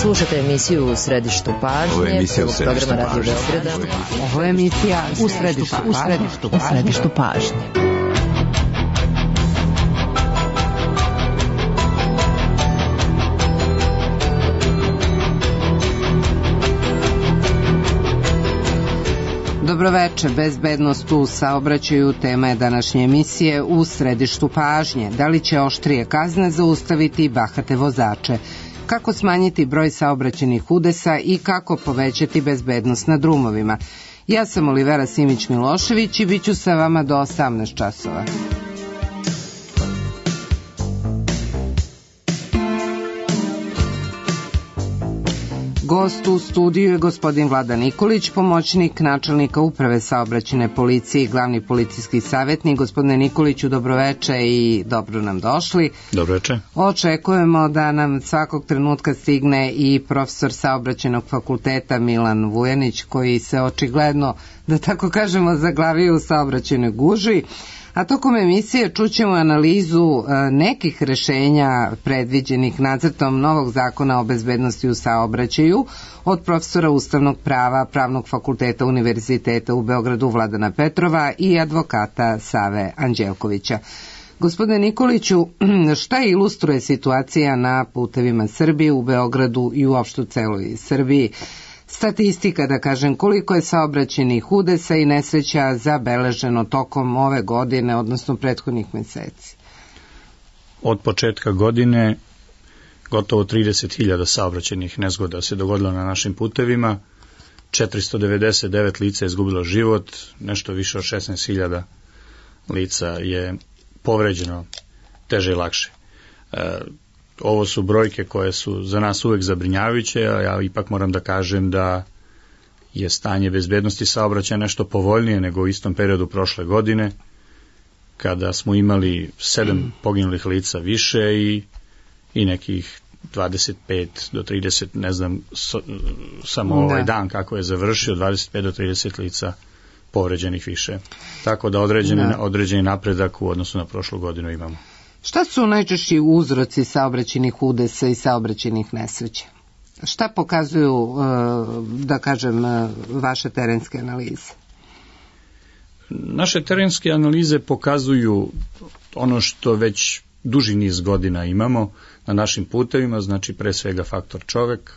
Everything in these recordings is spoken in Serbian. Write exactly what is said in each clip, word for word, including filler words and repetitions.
Slušajte emisiju U središtu pažnje. Ovo je emisija U središtu pažnje. Ovo je emisija U središtu pažnje. U središtu pažnje. Dobroveče, bezbednost u saobraćaju tema je današnje emisije U središtu pažnje. Da li će oštrije kazne zaustaviti bahate vozače? Kako smanjiti broj saobraćajnih udesa i kako povećati bezbednost na drumovima? Ja sam Olivera Simić-Milošević i bit ću sa vama do osamnaest časova. Gost u studiju je gospodin Vladan Nikolić, pomoćnik načelnika Uprave saobraćajne policije i glavni policijski savjetnik. Gospodine Nikoliću, dobroveče i dobro nam došli. Dobroveče. Očekujemo da nam svakog trenutka stigne i profesor saobraćajnog fakulteta Milan Vujanić, koji se očigledno, da tako kažemo, zaglavio u saobraćajnoj gužvi. A tokom emisije čućemo analizu nekih rešenja predviđenih nacrtom novog zakona o bezbednosti u saobraćaju od profesora ustavnog prava Pravnog fakulteta Univerziteta u Beogradu Vladana Petrova i advokata Save Anđelkovića. Gospodine Nikoliću, šta ilustruje situacija na putevima Srbije, u Beogradu i uopšte u celoj Srbiji? Statistika, da kažem, koliko je saobraćajnih udesa i nesreća zabeleženo tokom ove godine, odnosno prethodnih meseci? Od početka godine gotovo trideset hiljada saobraćajnih nezgoda se dogodilo na našim putevima, četiristo devedeset devet lica je izgubilo život, nešto više od šesnaest hiljada lica je povređeno teže i lakše. E, Ovo su brojke koje su za nas uvek zabrinjavajuće, a ja ipak moram da kažem da je stanje bezbednosti saobraćaja nešto povoljnije nego u istom periodu prošle godine, kada smo imali sedam poginulih lica više i, i nekih dvadeset pet do trideset, ne znam so, samo da. Ovaj dan kako je završio, dvadeset pet do trideset lica povređenih više. Tako da određeni, da. određeni napredak u odnosu na prošlu godinu imamo. Šta su najčešći uzroci saobraćajnih udesa i saobraćajnih nesreća? Šta pokazuju, da kažem, vaše terenske analize? Naše terenske analize pokazuju ono što već duži niz godina imamo na našim putevima, znači pre svega faktor čovek,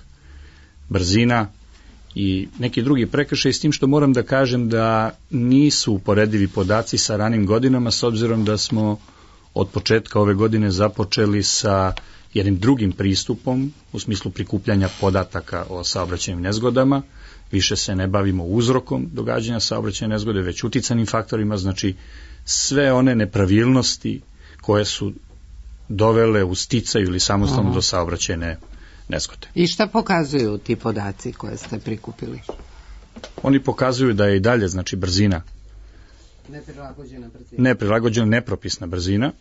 brzina i neki drugi prekršaj, s tim što moram da kažem da nisu uporedivi podaci sa ranim godinama, s obzirom da smo od početka ove godine započeli sa jednim drugim pristupom u smislu prikupljanja podataka o saobraćajnim nezgodama. Više se ne bavimo uzrokom događanja saobraćajne nezgode, već uticanim faktorima, znači sve one nepravilnosti koje su dovele u sticaju ili samostalno Aha. do saobraćajne nezgode. I šta pokazuju ti podaci koje ste prikupili? Oni pokazuju da je i dalje, znači, brzina Neprilagođena brzina. Neprilagođena, nepropisna brzina,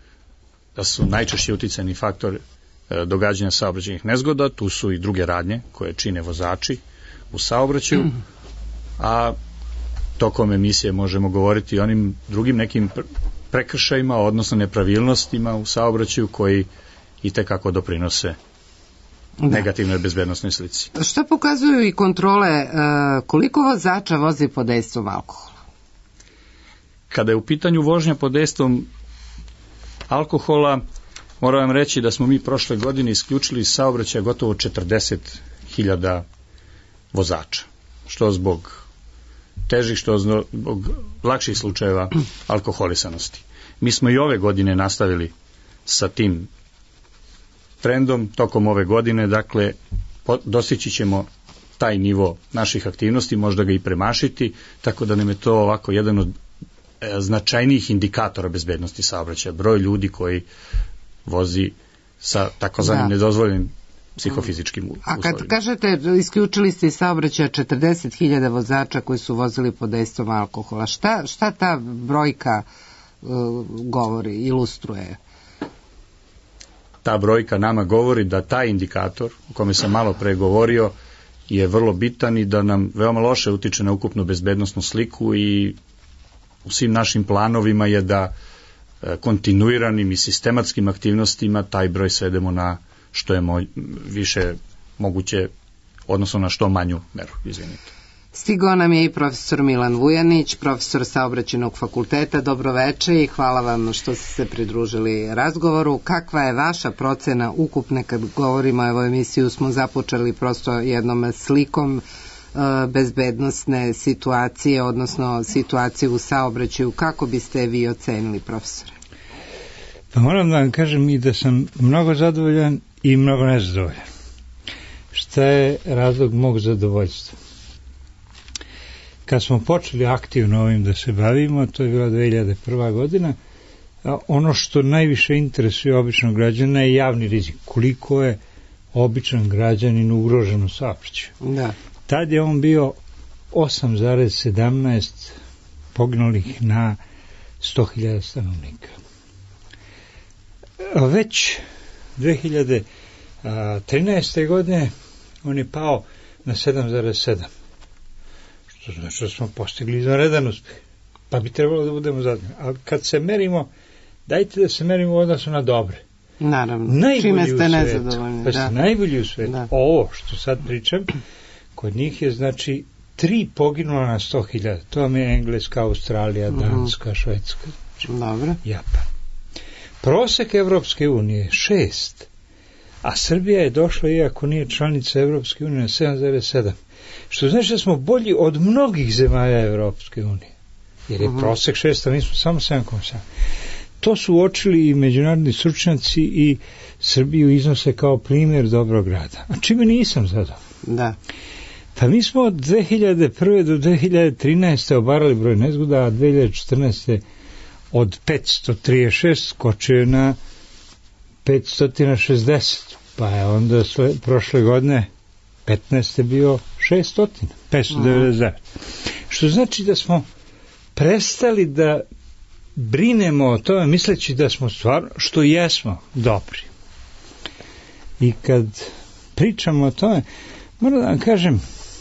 da su najčešći uticajni faktor e, događanja saobraćajnih nezgoda, tu su i druge radnje koje čine vozači u saobraćaju, mm. a tokom emisije možemo govoriti o onim drugim nekim prekršajima, odnosno nepravilnostima u saobraćaju koji itekako doprinose da. negativnoj bezbednosnoj slici. Šta pokazuju i kontrole, e, koliko vozača vozi pod dejstvom alkohola? Kada je u pitanju vožnja pod dejstvom alkohola, moram vam reći da smo mi prošle godine isključili iz saobraćaja gotovo četrdeset hiljada vozača, što zbog težih, što zbog lakših slučajeva alkoholisanosti. Mi smo i ove godine nastavili sa tim trendom tokom ove godine, dakle dostići ćemo taj nivo naših aktivnosti, možda ga i premašiti, tako da nam je to ovako jedan od značajnijih indikatora bezbednosti saobraćaja, broj ljudi koji vozi sa takozvanim da. nedozvoljenim psihofizičkim uslovima. A kad kažete isključili ste iz saobraćaja četrdeset hiljada vozača koji su vozili pod dejstvom alkohola, šta, šta ta brojka uh, govori, ilustruje? Ta brojka nama govori da taj indikator, o kome sam malo pre govorio, je vrlo bitan i da nam veoma loše utiče na ukupnu bezbednosnu sliku i u svim našim planovima je da kontinuiranim i sistematskim aktivnostima taj broj svedemo na što je moj, više moguće, odnosno na što manju meru, izvinite. Stigao nam je i profesor Milan Vujanić, profesor Saobraćajnog fakulteta. Dobroveče i hvala vam što ste se pridružili razgovoru. Kakva je vaša procena ukupne, kad govorimo o ovoj emisiju, smo započeli prosto jednom slikom e, bezbednosne situacije, odnosno situacije u saobraćaju. Kako biste vi ocenili, profesore? Pa moram da vam kažem i da sam mnogo zadovoljan i mnogo nezadovoljan. Šta je razlog mog zadovoljstva? Kad smo počeli aktivno ovim da se bavimo, to je bila dve hiljade prva godina, a ono što najviše interesuje običnog građana je javni rizik. Koliko je običan građanin ugrožen u saobraćaju. Da. Tad je on bio osam zarez sedamnaest poginulih na sto hiljada stanovnika. A već dve hiljade trinaeste. godine on je pao na sedam zarez sedam. To znači da smo postigli izvanredan uspeh. Pa bi trebalo da budemo zadovoljni. A kad se merimo, dajte da se merimo u odnosu na dobre. Naravno. Najbolji Čime ste u svetu. nezadovoljni? Pa da. ste najbolji u svetu. Da. Ovo što sad pričam, kod njih je znači tri poginula na sto hiljada. To vam je Engleska, Australija, Danska, uh-huh. Švedska. Znači, dobro. Japan. Prosek Evropske unije je šest, a Srbija je došla, iako nije članica Evropske unije, na sedam zarez sedam. Što znači da smo bolji od mnogih zemalja Evropske unije. Jer je uh-huh. prosek šest, a mi smo samo sedam zarez sedam. To su uočili i međunarodni stručnjaci i Srbiju iznose kao primjer dobrog rada. A čime nisam zadovoljan? Da. Pa mi smo od dve hiljade prve do dve hiljade trinaeste. obarali broj nezgoda, a dve hiljade četrnaeste. od petsto trideset šest skočio na petsto šezdeset. Pa je onda sve, prošle godine petnaeste bio šesto, petsto devedeset devet. Što znači da smo prestali da brinemo o tome misleći da smo stvarno, što jesmo, dobri. I kad pričamo o tome, moram da vam kažem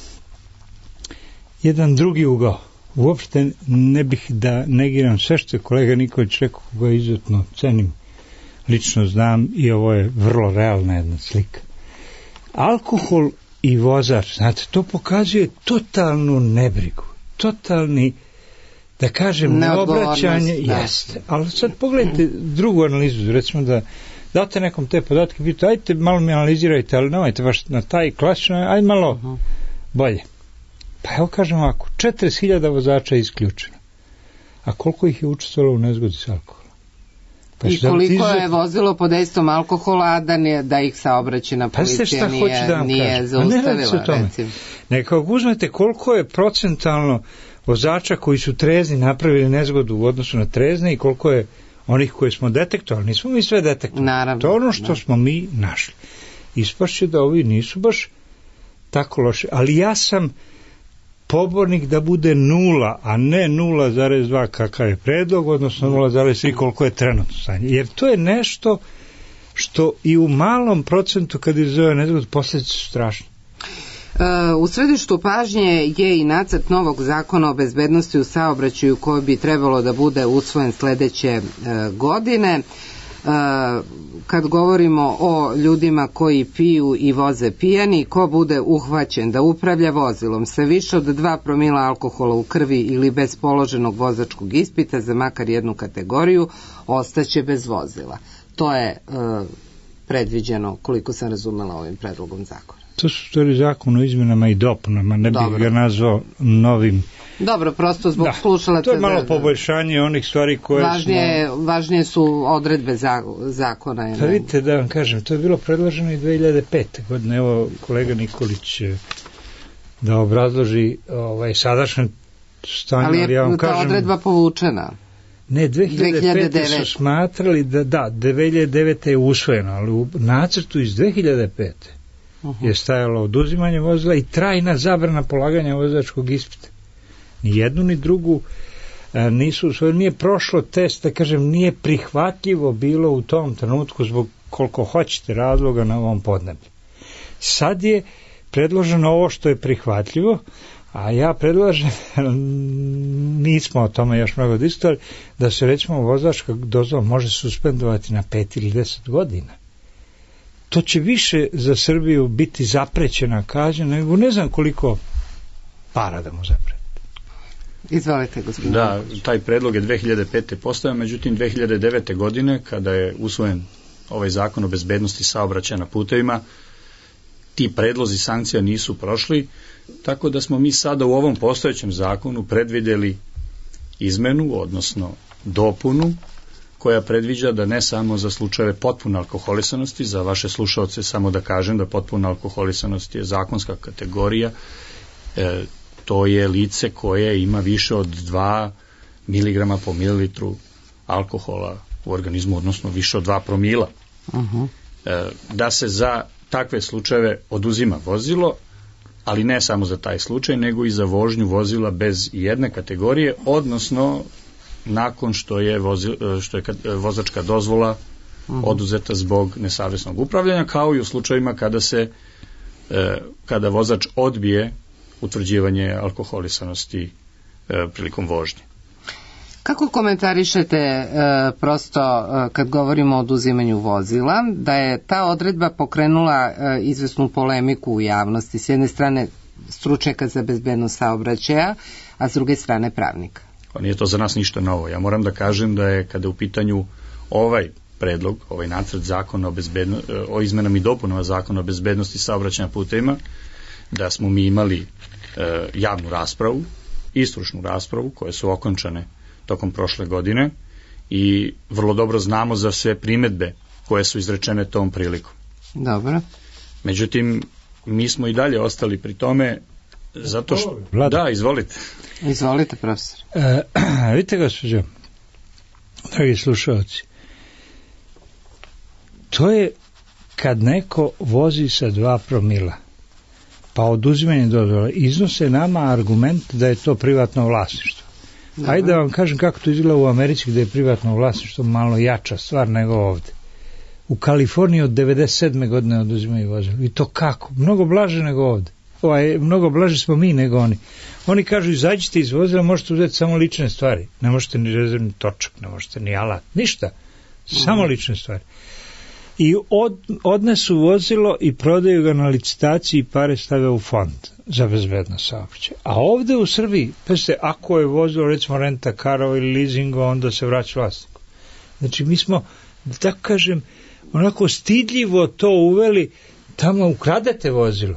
jedan drugi ugao. Uopšte ne bih da negiram sve što je kolega Nikolić rekao, koga izuzetno cenim, lično znam i ovo je vrlo realna jedna slika. Alkohol i vozač, znate, to pokazuje totalnu nebrigu, totalni, da kažem, neobraćanje, jeste. Ali sad pogledajte drugu analizu, recimo da date nekom te podatke, vidite, ajte malo mi analizirajte, ali nemojte baš na taj klasično, aj malo uh-huh. bolje. Pa evo kažem ovako, četrdeset hiljada vozača je isključeno. A koliko ih je učestvovalo u nezgodi s alkoholom? Pa I koliko je vozilo pod dejstvom alkohola, a da, ne, da ih saobraćajna policija pa nije, da nije zaustavila, recimo. Neka uzmete koliko je procentalno vozača koji su trezni napravili nezgodu u odnosu na trezne i koliko je onih koje smo detektovali. Nismo mi sve detektovali. Naravno, to je ono što da. smo mi našli. Ispašće da ovi nisu baš tako loše. Ali ja sam pobornik da bude nula, a ne nula zarez dva kakav je predlog, odnosno nula zarez tri koliko je trenutno stanje. Jer to je nešto što i u malom procentu kad izazove nezgod posljedice su strašne. U središtu pažnje je i nacrt novog zakona o bezbednosti u saobraćaju koji bi trebalo da bude usvojen sledeće godine. Kad govorimo o ljudima koji piju i voze pijani, ko bude uhvaćen da upravlja vozilom sa više od dva promila alkohola u krvi ili bez položenog vozačkog ispita za makar jednu kategoriju, ostaće bez vozila. To je uh, predviđeno, koliko sam razumela, ovim predlogom zakona. To su stvari zakon o izmenama i dopunama, ne bih ga nazvao novim. Dobro, prosto zbog da, slušalaca. To je malo poboljšanje onih stvari koje važnije, smo... Važnije su odredbe za, zakona. Pa vidite, da vam kažem, to je bilo predloženo i dve hiljade pete. godine. Evo, kolega Nikolić da obrazloži ovaj, sadašnje stanje. Ali je ali ja vam ta kažem, odredba povučena. Ne, dve hiljade pete. su smatrali da, da, dve hiljade devete. je usvojeno, ali u nacrtu iz dve hiljade pete. Uh-huh. je stajalo oduzimanje vozila i trajna zabrana polaganja vozačkog ispita. Ni jednu ni drugu a, nisu usvojili, nije prošlo test, da kažem, nije prihvatljivo bilo u tom trenutku zbog koliko hoćete razloga na ovom podneblju. Sad je predloženo ovo što je prihvatljivo, a ja predlažem, nismo o tome još mnogo diskutovali, da se recimo vozačka dozvola može suspendovati na pet ili deset godina. to će više za Srbiju biti zaprećena kazna, nego ne znam koliko para da mu zapreti. Izvolite, gospodine. Da, taj predlog je dve hiljade pete postavljen, međutim dve hiljade devete godine, kada je usvojen ovaj zakon o bezbednosti saobraćaja na putevima, ti predlozi sankcija nisu prošli, tako da smo mi sada u ovom postojećem zakonu predvideli izmenu, odnosno dopunu, koja predviđa da ne samo za slučajeve potpune alkoholisanosti, za vaše slušaoce samo da kažem da potpuna alkoholisanost je zakonska kategorija, e, to je lice koje ima više od dva miligrama po mililitru alkohola u organizmu, odnosno više od dva promila. Uh-huh. E, da se za takve slučajeve oduzima vozilo, ali ne samo za taj slučaj, nego i za vožnju vozila bez jedne kategorije, odnosno nakon što je, vozi, što je vozačka dozvola uh-huh. oduzeta zbog nesavesnog upravljanja, kao i u slučajima kada se e, kada vozač odbije utvrđivanje alkoholisanosti e, prilikom vožnje. Kako komentarišete e, prosto e, kad govorimo o oduzimanju vozila, da je ta odredba pokrenula e, izvesnu polemiku u javnosti, s jedne strane stručnjaka za bezbednost saobraćaja, a s druge strane pravnika? Pa nije to za nas ništa novo. Ja moram da kažem da je kada je u pitanju ovaj predlog, ovaj nacrt zakona o, bezbedno, o izmenama i dopunama zakona o bezbednosti saobraćaja na putevima, da smo mi imali e, javnu raspravu i stručnu raspravu koje su okončane tokom prošle godine i vrlo dobro znamo za sve primedbe koje su izrečene tom prilikom. Dobro. Međutim, mi smo i dalje ostali pri tome zato što... Vlada. Da, izvolite. Izvolite, profesor. E, vidite, gospođo, dragi slušalci, to je kad neko vozi sa dva promila, pa oduzimanje dozvola, iznose nama argument da je to privatno vlasništvo. Dobro. Ajde da vam kažem kako to izgleda u Americi, gde je privatno vlasništvo malo jača stvar nego ovde. U Kaliforniji od devedeset sedme godine oduzimaju vozila. I to kako? Mnogo blaže nego ovde. Ovaj, mnogo blaže smo mi nego oni. Oni kažu, izađite iz vozila, možete uzeti samo lične stvari. Ne možete ni rezervni točak, ne možete ni alat, ništa. Samo lične stvari. I od, odnesu vozilo i prodaju ga na licitaciji i pare stave u fond za bezbednost saobraćaja. A ovde u Srbiji, pazite, ako je vozilo recimo renta karova ili leasingo, onda se vraća vlasniku. Znači mi smo, da tako kažem, onako stidljivo to uveli, tamo ukradete vozilo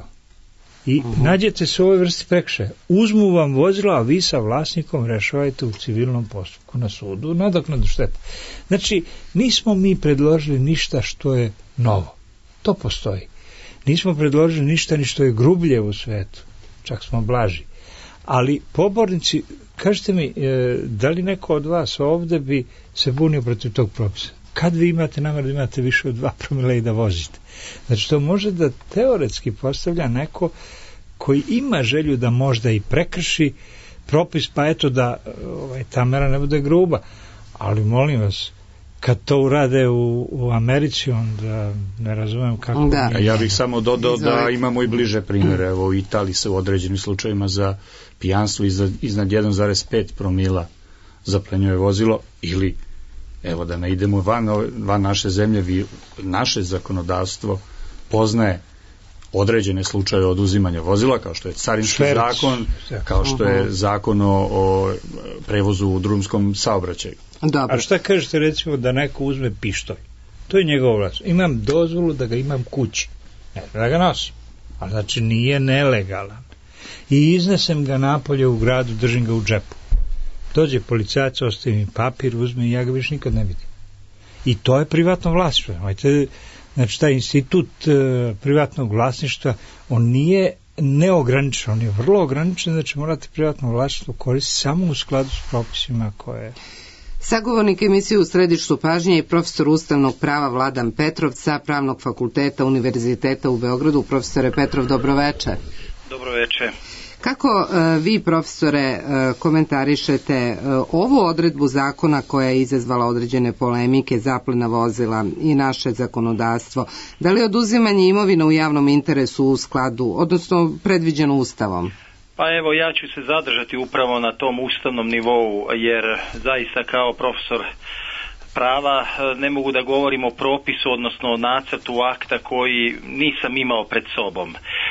i uh-huh. nađete se u ovoj vrsti prekršaja. Uzmu vam vozilo, a vi sa vlasnikom rešavajte u civilnom postupku na sudu, nadoknadu štete. Znači, nismo mi predložili ništa što je novo. To postoji. Nismo predložili ništa ni što je grublje u svetu. Čak smo blaži. Ali pobornici, kažete mi, e, da li neko od vas ovde bi se bunio protiv tog propisa? Kad vi imate namer da imate više od dva promila i da vozite? Znači, to može da teoretski postavlja neko koji ima želju da možda i prekrši propis, pa eto da ovaj, ta mera ne bude gruba. Ali molim vas, kad to urade u, u Americi, onda ne razumem kako... Da. Mi... Ja bih samo dodao da imamo i bliže primjere. Evo, u Italiji se u određenim slučajima za pijanstvo iznad, iznad jedan zarez pet promila zaplenjuje vozilo, ili evo da ne idemo van, van naše zemlje, vi, naše zakonodavstvo poznaje određene slučaje oduzimanja vozila, kao što je carinski Šverc. zakon, kao što je zakon o, o prevozu u drumskom saobraćaju. Dobro. A šta kažete recimo da neko uzme pištolj? To je njegov vlast. Imam dozvolu da ga imam kući. Ne da ga nosim. Ali znači nije nelegalan. I iznesem ga napolje u gradu, držim ga u džepu. Dođe policajac, ostavi mi papir, uzme i ja ga više nikad ne vidim. I to je privatno vlasništvo. Znači, taj institut e, privatnog vlasništva, on nije neograničen, on je vrlo ograničen, znači morate privatno vlasništvo koristiti samo u skladu s propisima koje... Sagovornik emisije U središtu pažnje je profesor ustavnog prava Vladan Petrov sa Pravnog fakulteta Univerziteta u Beogradu. Profesore Petrov, dobroveče. Dobroveče. Kako uh, vi, profesore, uh, komentarišete uh, ovu odredbu zakona koja je izazvala određene polemike, zaplena vozila i naše zakonodavstvo? Da li je oduzimanje imovine u javnom interesu u skladu, odnosno predviđeno Ustavom? Pa evo, ja ću se zadržati upravo na tom ustavnom nivou, jer zaista kao profesor prava ne mogu da govorim o propisu, odnosno o nacrtu akta koji nisam imao pred sobom.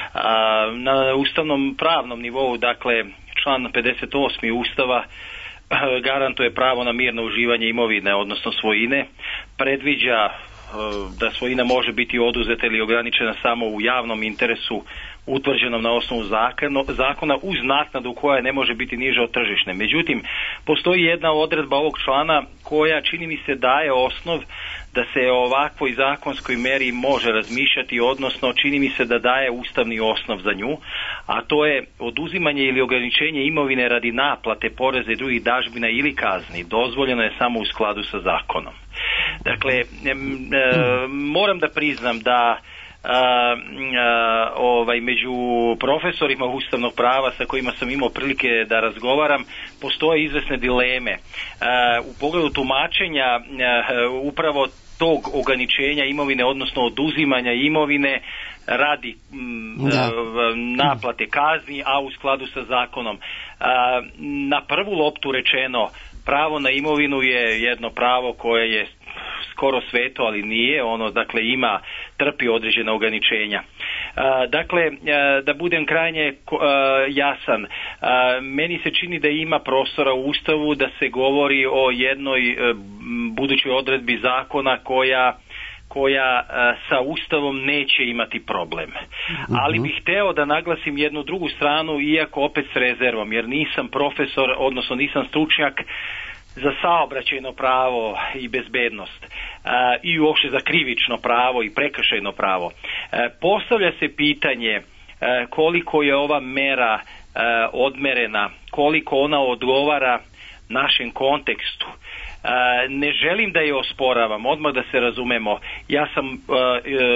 Na ustavnom pravnom nivou, dakle, član pedeset osmi Ustava garantuje pravo na mirno uživanje imovine, odnosno svojine, predviđa da svojina može biti oduzeta ili ograničena samo u javnom interesu utvrđenom na osnovu zakona, zakona uz naknadu koja ne može biti niža od tržišne. Međutim, postoji jedna odredba ovog člana koja čini mi se daje osnov da se o ovakvoj zakonskoj meri može razmišljati, odnosno čini mi se da daje ustavni osnov za nju, a to je oduzimanje ili ograničenje imovine radi naplate poreza i drugih dažbina ili kazni. Dozvoljeno je samo u skladu sa zakonom. Dakle, e, e, moram da priznam da A, a, ovaj, među profesorima ustavnog prava sa kojima sam imao prilike da razgovaram postoje izvesne dileme a, u pogledu tumačenja a, upravo tog ograničenja imovine, odnosno oduzimanja imovine radi m, a, naplate kazni, a u skladu sa zakonom. A, na prvu loptu rečeno, pravo na imovinu je jedno pravo koje je skoro sveto, ali nije, ono dakle ima, trpi određena ograničenja. A, dakle, a, da budem krajnje a, jasan, a, meni se čini da ima prostora u Ustavu da se govori o jednoj a, budućoj odredbi zakona koja koja a, sa Ustavom neće imati problem. Uh-huh. Ali bih hteo da naglasim jednu drugu stranu, iako opet s rezervom, jer nisam profesor, odnosno nisam stručnjak za saobraćajno pravo i bezbednost a, i uopšte za krivično pravo i prekršajno pravo. A, postavlja se pitanje a, koliko je ova mera a, odmerena, koliko ona odgovara našem kontekstu. Uh, ne želim da je osporavam, odmah da se razumemo. Ja sam uh, uh,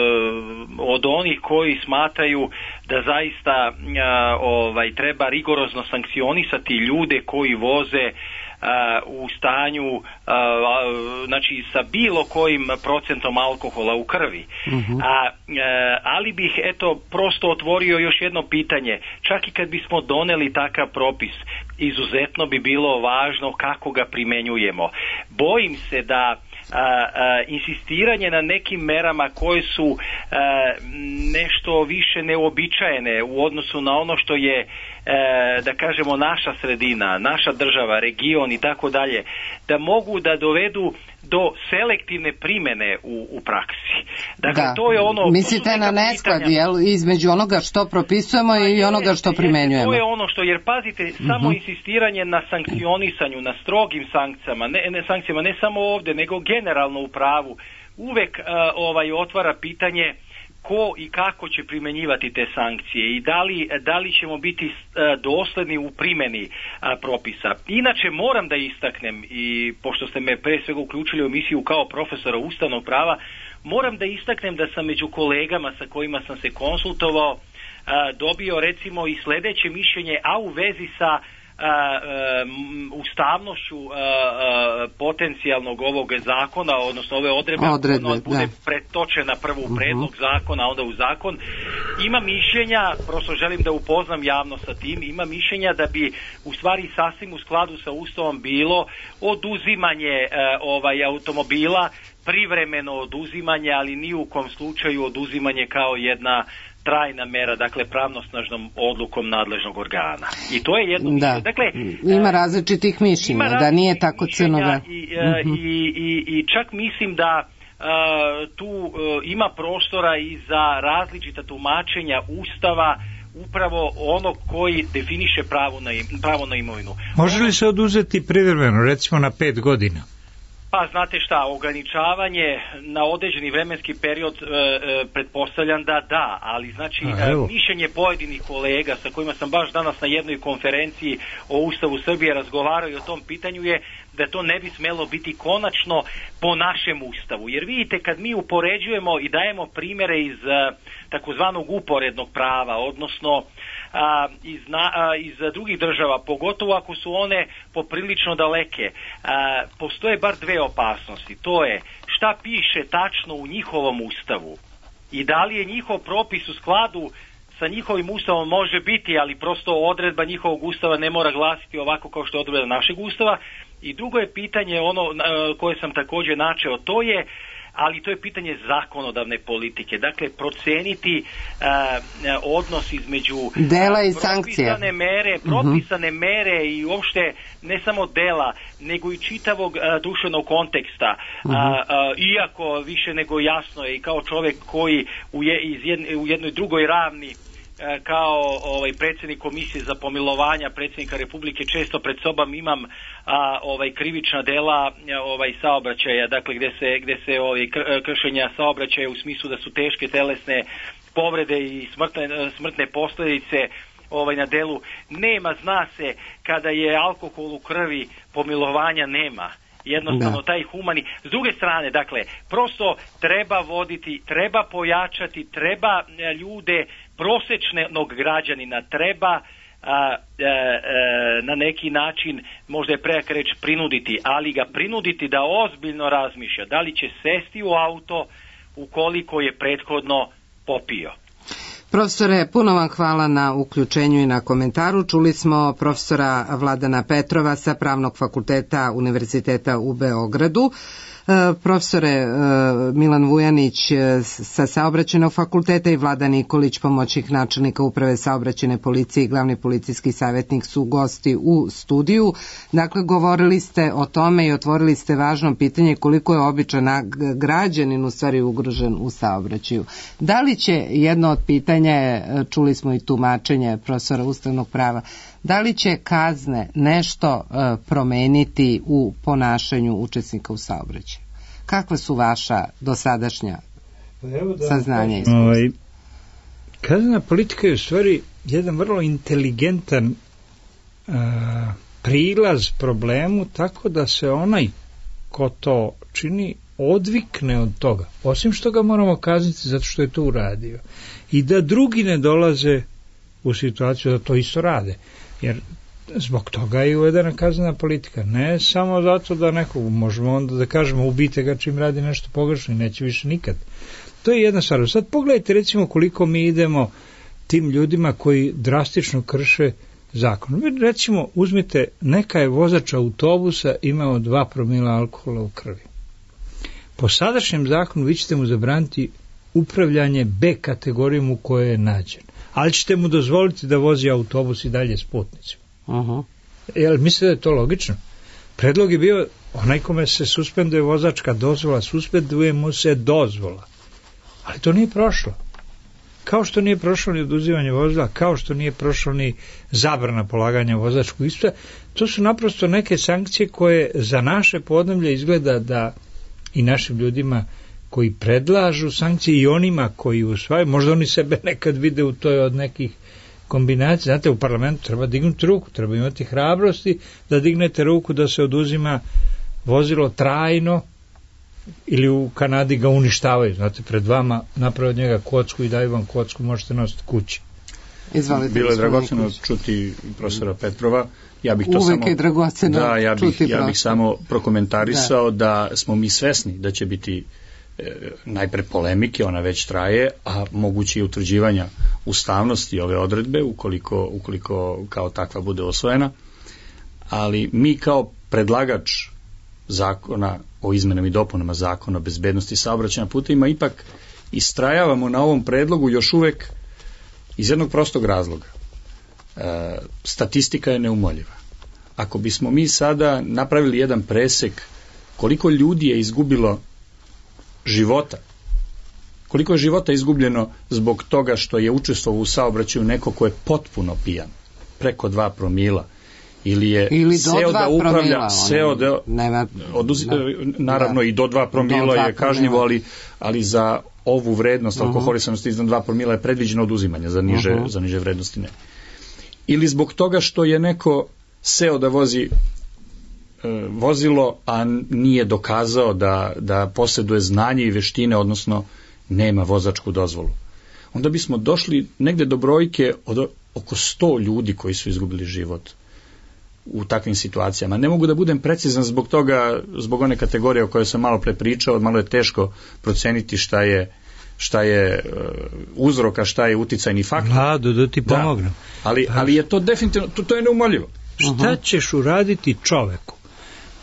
od onih koji smatraju da zaista uh, ovaj, treba rigorozno sankcionisati ljude koji voze Uh, u stanju uh, znači sa bilo kojim procentom alkohola u krvi. Uh-huh. A, uh, ali bih eto prosto otvorio još jedno pitanje. Čak i kad bismo doneli takav propis, izuzetno bi bilo važno kako ga primenjujemo. Bojim se da A, a, insistiranje na nekim merama koje su a, nešto više neuobičajene u odnosu na ono što je a, da kažemo naša sredina, naša država, region i tako dalje, da mogu da dovedu do selektivne primene u, u praksi. Dakle, da. To je ono, mislite na nesklad, jel, između onoga što propisujemo i je, onoga što primenjujemo. To je ono što, jer pazite, uh-huh. samo insistiranje na sankcionisanju, na strogim sankcijama, ne, ne sankcijama, ne samo ovde, nego generalno u pravu, uvek uh, ovaj otvara pitanje ko i kako će primenjivati te sankcije i da li, da li ćemo biti uh, dosledni u primjeni uh, propisa. Inače moram da istaknem, i pošto ste me pre svega uključili u emisiju kao profesora ustavnog prava, moram da istaknem da sam među kolegama sa kojima sam se konsultovao uh, dobio recimo i sledeće mišljenje, a u vezi sa Uh, uh, ustavnošću uh, uh, potencijalnog ovog zakona, odnosno ove odredbe, odredbe ono bude da. pretočena prvo u uh-huh. predlog zakona, onda u zakon. Ima mišljenja, prosto želim da upoznam javno sa tim, ima mišljenja da bi u stvari sasvim u skladu sa Ustavom bilo oduzimanje uh, ovaj automobila, privremeno oduzimanje, ali ni u kom slučaju oduzimanje kao jedna trajna mera, dakle pravnosnažnom odlukom nadležnog organa. I to je jedno da. mišljenje. Dakle, ima različitih mišljenja, različitih da nije tako crnoga. I, uh-huh. i, i, i čak mislim da uh, tu uh, ima prostora i za različita tumačenja Ustava, upravo ono koji definiše pravo na, im, pravo na imovinu. Može li se oduzeti privremeno, recimo na pet godina? Pa znate šta, ograničavanje na određeni vremenski period e, e, pretpostavljam da da, ali znači e, mišljenje pojedinih kolega sa kojima sam baš danas na jednoj konferenciji o Ustavu Srbije razgovarao i o tom pitanju je da to ne bi smelo biti konačno po našem Ustavu. Jer vidite, kad mi upoređujemo i dajemo primjere iz e, takozvanog uporednog prava, odnosno A, iz, na, a, iz drugih država, pogotovo ako su one poprilično daleke, a, postoje bar dve opasnosti. To je šta piše tačno u njihovom Ustavu i da li je njihov propis u skladu sa njihovim Ustavom, može biti, ali prosto odredba njihovog Ustava ne mora glasiti ovako kao što je odredba našeg Ustava. I drugo je pitanje ono koje sam također načeo, to je ali to je pitanje zakonodavne politike. Dakle, proceniti uh, odnos između dela i propisane mere, propisane uh-huh. mere i uopšte ne samo dela, nego i čitavog uh, društvenog konteksta. Uh-huh. Uh, uh, iako više nego jasno je i kao čovjek koji u, je, iz jedne, u jednoj drugoj ravni kao ovaj predsjednik komisije za pomilovanja predsjednika Republike često pred sobom imam a, ovaj krivična dela ovaj saobraćaja, dakle gdje se gdje se ovaj kršenja saobraćaja u smislu da su teške telesne povrede i smrtne smrtne posljedice ovaj na delu nema, zna se kada je alkohol u krvi pomilovanja nema. Jednostavno da. Taj humani. S druge strane, dakle, prosto treba voditi, treba pojačati, treba ljude, prosječnog građanina, treba a, a, a, na neki način, možda je prejak reći prinuditi, ali ga prinuditi da ozbiljno razmišlja. Da li će sesti u auto ukoliko je prethodno popio. Profesore, puno vam hvala na uključenju i na komentaru. Čuli smo profesora Vladana Petrova sa Pravnog fakulteta Univerziteta u Beogradu. Profesore Milan Vujanić sa Saobraćajnog fakulteta i Vlada Nikolić, pomoćnik načelnika Uprave saobraćajne policije i glavni policijski savjetnik su gosti u studiju. Dakle, govorili ste o tome i otvorili ste važno pitanje koliko je običan građanin u stvari ugrožen u saobraćaju. Da li će jedno od pitanja, čuli smo i tumačenje profesora ustavnog prava, da li će kazne nešto uh, promeniti u ponašanju učesnika u saobraćaju? Kakva su vaša dosadašnja da, saznanja? Ovaj, kaznena politika je u stvari jedan vrlo inteligentan uh, prilaz problemu, tako da se onaj ko to čini odvikne od toga, osim što ga moramo kazniti zato što je to uradio, i da drugi ne dolaze u situaciju da to isto rade. Jer zbog toga je uvedena kaznena politika. Ne samo zato da nekog, možemo onda da kažemo ubijte ga čim radi nešto pogrešno i neće više nikad. To je jedna stvar. Sad pogledajte recimo koliko mi idemo tim ljudima koji drastično krše zakon. Vi recimo uzmite, neka je vozač autobusa imao dva promila alkohola u krvi. Po sadašnjem zakonu vi ćete mu zabraniti upravljanje B kategorijom u kojoj je nađen. Ali ćete mu dozvoliti da vozi autobus i dalje s putnicima. Uh-huh. Jel mislite da je to logično? Predlog je bio, onaj kome se suspenduje vozačka dozvola, suspenduje mu se dozvola. Ali to nije prošlo. Kao što nije prošlo ni oduzimanje vozila, kao što nije prošlo ni zabrana polaganja vozačkog ispita, to su naprosto neke sankcije koje za naše podneblje izgleda da i našim ljudima koji predlažu sankcije i onima koji usvajaju, možda oni sebe nekad vide u toj od nekih kombinacija. Znate, u parlamentu treba dignuti ruku, treba imati hrabrosti da dignete ruku da se oduzima vozilo trajno, ili u Kanadi ga uništavaju. Znate, pred vama naprave od njega kocku i daju vam kocku, možete nositi kući. Izvalite, bilo je dragoceno čuti profesora Petrova. Ja bih to Uvijek samo, je dragoceno da, ja bih, čuti ja bih samo prokomentarisao da. da smo mi svesni da će biti e, najpre polemike, ona već traje, a moguće i utvrđivanja ustavnosti ove odredbe ukoliko, ukoliko kao takva bude osvojena, ali mi kao predlagač zakona o izmenama i dopunama zakona o bezbednosti saobraćaja na putevima ipak istrajavamo na ovom predlogu još uvek iz jednog prostog razloga. E, statistika je neumoljiva. Ako bismo mi sada napravili jedan presek koliko ljudi je izgubilo života, koliko je života izgubljeno zbog toga što je učestvovao u saobraćaju neko ko je potpuno pijan, preko dva promila, ili je ili seo da upravlja, promila, seo da, nema, oduz, da naravno da, i do dva promila do je kažnjivo, ali, ali za ovu vrednost alkoholisanosti iznad dva promila je predviđeno oduzimanje, za niže, uh-huh. za niže vrednosti ne. Ili zbog toga što je neko seo da vozi e, vozilo, a nije dokazao da, da posjeduje znanje i veštine, odnosno nema vozačku dozvolu. Onda bismo došli negde do brojke od oko sto ljudi koji su izgubili život u takvim situacijama. Ne mogu da budem precizan zbog toga, zbog one kategorije o kojoj sam malo pre pričao, malo je teško proceniti šta je šta je uzroka, šta je uticajni faktor. Vlado, da ti pomognem. Da, ali, ali je to definitivno, to, to je neumoljivo. Šta ćeš uraditi čoveku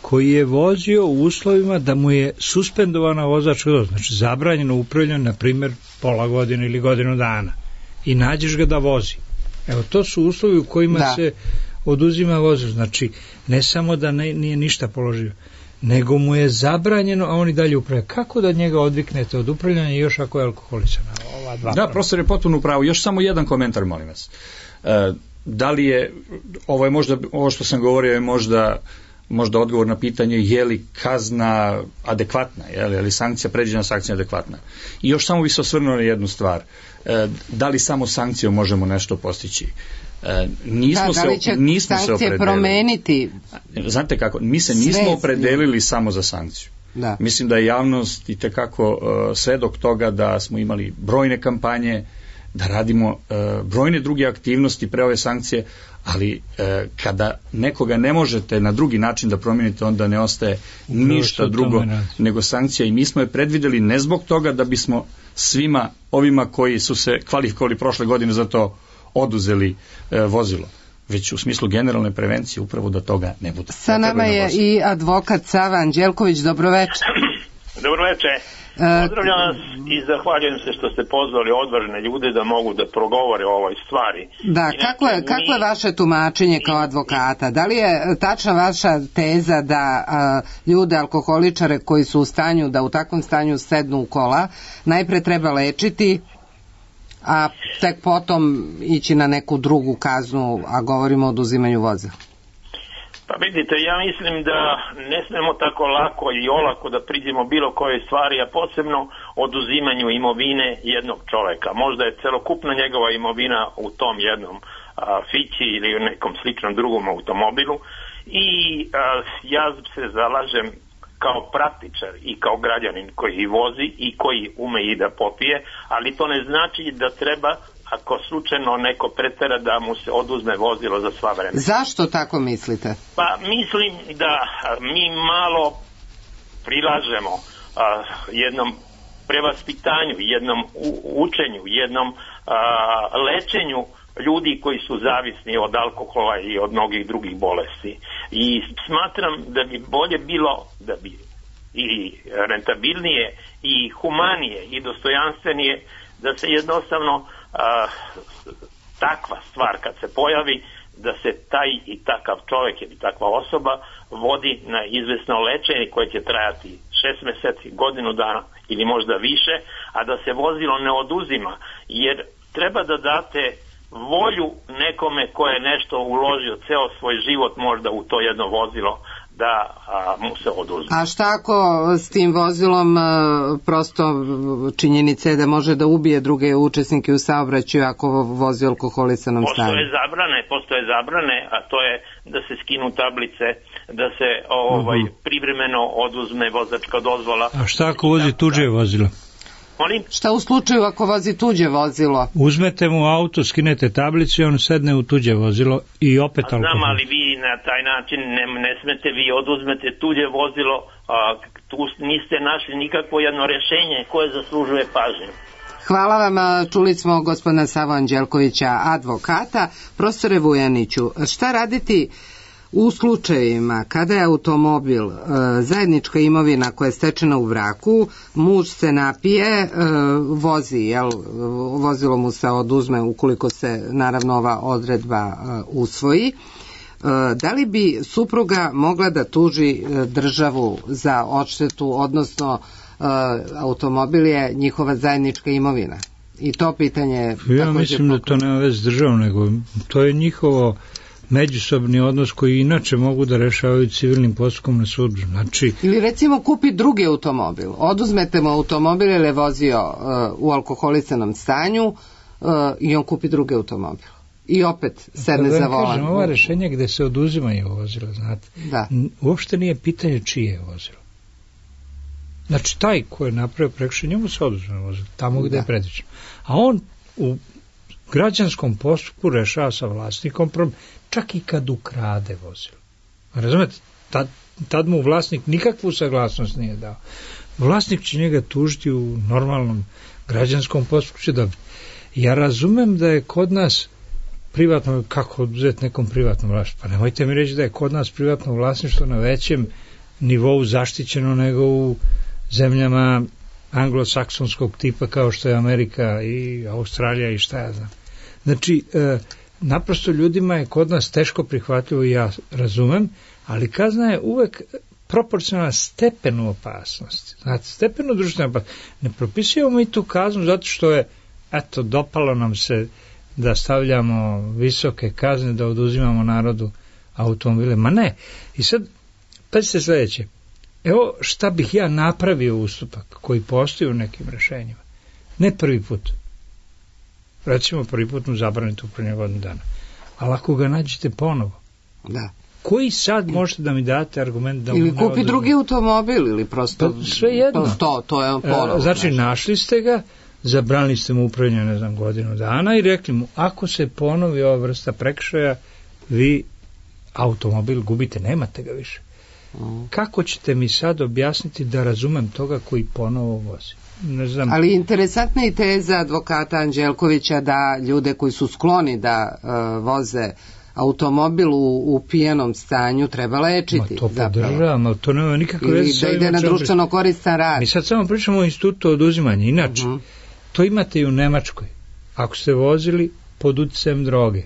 koji je vozio u uslovima da mu je suspendovana vozačka dozvola, znači zabranjeno upravljanje, na primjer, pola godine ili godinu dana, i nađeš ga da vozi. Evo, to su uslovi u kojima da. se oduzima vozilo. Znači, ne samo da ne, nije ništa položio, nego mu je zabranjeno, a on i dalje upravlja. Kako da njega odviknete od upravljanja, još ako je alkoholisan? Ova dva da, profesor je potpuno upravo. Još samo jedan komentar, molim vas. E, da li je, ovo je možda, ovo što sam govorio je možda možda odgovor na pitanje je li kazna adekvatna, je li, je li sankcija, predviđena sankcija adekvatna. I još samo bi se osvrnuo na jednu stvar. E, da li samo sankcijom možemo nešto postići? E, nismo da, da li će se, nismo sankcije se opredelili. promeniti? Znate kako, mi se nismo Svesni. opredelili samo za sankciju. Da. Mislim da je javnost i tekako uh, svedok toga da smo imali brojne kampanje, da radimo uh, brojne druge aktivnosti pre ove sankcije, ali uh, kada nekoga ne možete na drugi način da promijenite, onda ne ostaje ništa drugo nego sankcija, i mi smo je predvideli ne zbog toga da bismo svima ovima koji su se kvalifikovali prošle godine za to oduzeli uh, vozilo, već u smislu generalne prevencije, upravo da toga ne bude. Sa nama je i advokat Sava Anđelković, dobroveče. Dobroveče. Pozdravljam vas i zahvaljujem se što ste pozvali odvažne ljude da mogu da progovore o ovoj stvari. Da, kako je, kako je vaše tumačenje kao advokata? Da li je tačna vaša teza da a, ljude, alkoholičare koji su u stanju, da u takvom stanju sednu u kola, najpre treba lečiti, a tek potom ići na neku drugu kaznu, a govorimo o oduzimanju vozila? Pa vidite, ja mislim da ne smemo tako lako i olako da priđemo bilo koje stvari, a posebno oduzimanju imovine jednog čoveka. Možda je celokupna njegova imovina u tom jednom a, fići ili u nekom sličnom drugom automobilu, i a, ja se zalažem kao praktičar i kao građanin koji vozi i koji ume i da popije, ali to ne znači da treba, ako slučajno neko pretera, da mu se oduzme vozilo za sva vremena. Zašto tako mislite? Pa mislim da mi malo prilažemo a, jednom prevaspitanju, jednom u, učenju, jednom a, lečenju ljudi koji su zavisni od alkohola i od mnogih drugih bolesti. I smatram da bi bolje bilo, da bi i rentabilnije i humanije i dostojanstvenije da se jednostavno a, takva stvar kad se pojavi, da se taj i takav čovjek ili takva osoba vodi na izvesno lečenje koje će trajati šest meseci, godinu dana ili možda više, a da se vozilo ne oduzima, jer treba da date volju nekome ko je nešto uložio ceo svoj život možda u to jedno vozilo, da a, mu se oduzme. A šta ako s tim vozilom a, prosto činjenica je da može da ubije druge učesnike u saobraćaju ako vozi u alkoholisanom stanju? Postoje zabrane, postoje zabrane, a to je da se skinu tablice, da se ovaj, uh-huh. privremeno oduzme vozačka dozvola. A šta ako vozi tuđe vozilo? Molim? Šta u slučaju ako vozi tuđe vozilo? Uzmete mu auto, skinete tablicu i on sedne u tuđe vozilo i opet alkohol. Znam, ali vi na taj način ne, ne smete, vi oduzmete tuđe vozilo, a tu niste našli nikakvo jedno rješenje koje zaslužuje pažnju. Hvala vam, čuli smo gospodina Savu Anđelkovića, advokata. Profesore Vujaniću, šta raditi u slučajevima kada je automobil e, zajednička imovina koja je stečena u braku, muž se napije, e, vozi, jel, vozilo mu se oduzme ukoliko se naravno ova odredba e, usvoji, e, da li bi supruga mogla da tuži e, državu za odštetu, odnosno e, automobil je njihova zajednička imovina? I to pitanje... Ja mislim da to nema veze s državom, nego to je njihovo međusobni odnos koji inače mogu da rešavaju civilnim postupkom na sudu. Znači... Ili recimo kupi drugi automobil. Oduzmete mu automobil jer je vozio uh, u alkoholisanom stanju uh, i on kupi drugi automobil. I opet sedne za volan. Kažem, ova rešenja gde se oduzimaju vozilo, znate, da. Uopšte nije pitanje čije je vozilo. Znači, taj ko je napravio prekršaj, njemu se oduzme vozilo, tamo gde da. je predviđeno. A on u građanskom postupku rešava sa vlasnikom problem, čak i kad ukrade vozilo. Razumete? Tad, tad mu vlasnik nikakvu saglasnost nije dao. Vlasnik će njega tužiti u normalnom građanskom postupku, će dobiti. Ja razumem da je kod nas privatno, kako oduzeti nekom privatnom vlasništvu? Pa nemojte mi reći da je kod nas privatno vlasništvo na većem nivou zaštićeno nego u zemljama anglosaksonskog tipa kao što je Amerika i Australija i šta ja znam. Znači, e, naprosto ljudima je kod nas teško prihvatljivo i ja razumem, ali kazna je uvek proporcionalna stepenu opasnosti. Znate, stepenu društvene opasnosti. Ne propisujemo mi tu kaznu zato što je, eto, dopalo nam se da stavljamo visoke kazne, da oduzimamo narodu automobile. Ma ne. I sad, pazite sljedeće. Evo šta bih ja napravio ustupak koji postoji u nekim rešenjima. Ne prvi put. Recimo prvi put mu zabranite upravljanje godinu dana. Ali ako ga nađete ponovo, da. Koji sad možete da mi date argument da... Ili kupi drugi automobil, ili prosto... Pa, sve jedno. To, to je on ponovo. Znači, znači, našli ste ga, zabranili ste mu upravljanje, ne znam, godinu dana i rekli mu, ako se ponovi ova vrsta prekršaja, vi automobil gubite, nemate ga više. Mm. Kako ćete mi sad objasniti da razumem toga koji ponovo vozi? Ne znam. Ali interesantna je teza advokata Anđelkovića da ljude koji su skloni da uh, voze automobil u, u pijanom stanju treba lečiti. Ma to podržavam, ali to nema nikakve veze sa ovim. Da ide na društveno koristan rad. Mi sad samo pričamo o institutu oduzimanja. Inače, uh-huh. to imate i u Nemačkoj. Ako ste vozili pod uticajem droge,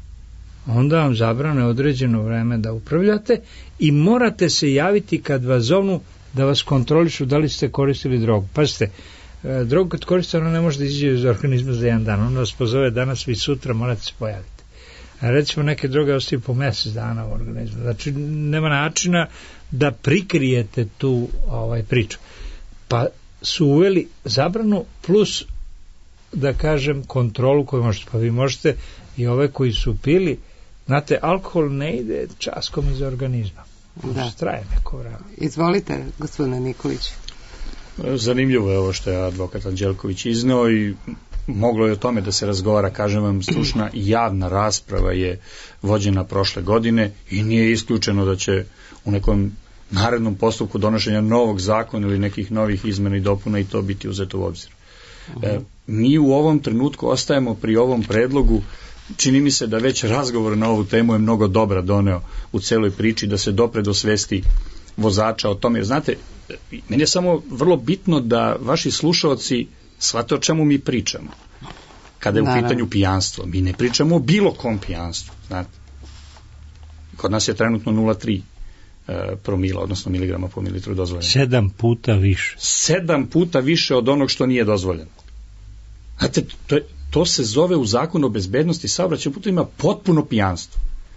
onda vam zabrane određeno vreme da upravljate i morate se javiti kad vas zovnu da vas kontrolišu da li ste koristili drogu. Pazite, drogu kad koristite, ona ne može da izađe iz organizma za jedan dan. Ona vas pozove danas, vi sutra morate se pojaviti. A recimo neke droge ostaju po mjesec dana u organizmu. Znači, nema načina da prikrijete tu ovaj, priču. Pa su uveli zabranu plus, da kažem, kontrolu koju možete. Pa vi možete i ove koji su pili. Znate, alkohol ne ide časkom iz organizma. Da. Traje neko vreme. Izvolite, gospodine Nikolić. Zanimljivo je ovo što je advokat Anđelković izneo i moglo je o tome da se razgovara, kažem vam, stručna i javna rasprava je vođena prošle godine i nije isključeno da će u nekom narednom postupku donošenja novog zakona ili nekih novih izmena i dopuna i to biti uzeto u obzir. Uh-huh. E, mi u ovom trenutku ostajemo pri ovom predlogu. Čini mi se da već razgovor na ovu temu je mnogo dobra doneo u celoj priči, da se dopre do svesti vozača o tome. Jer znate, meni je samo vrlo bitno da vaši slušaoci shvate o čemu mi pričamo. Kada je u Naravno. pitanju pijanstvo, mi ne pričamo o bilo kom pijanstvu. Znate. Kod nas je trenutno nula zarez tri e, promila, odnosno miligrama po mililitru dozvoljeno. Sedam puta više. Sedam puta više od onog što nije dozvoljeno. Znate, to je To se zove u zakonu o bezbednosti saobraćaja putevima potpuno pijanstvo.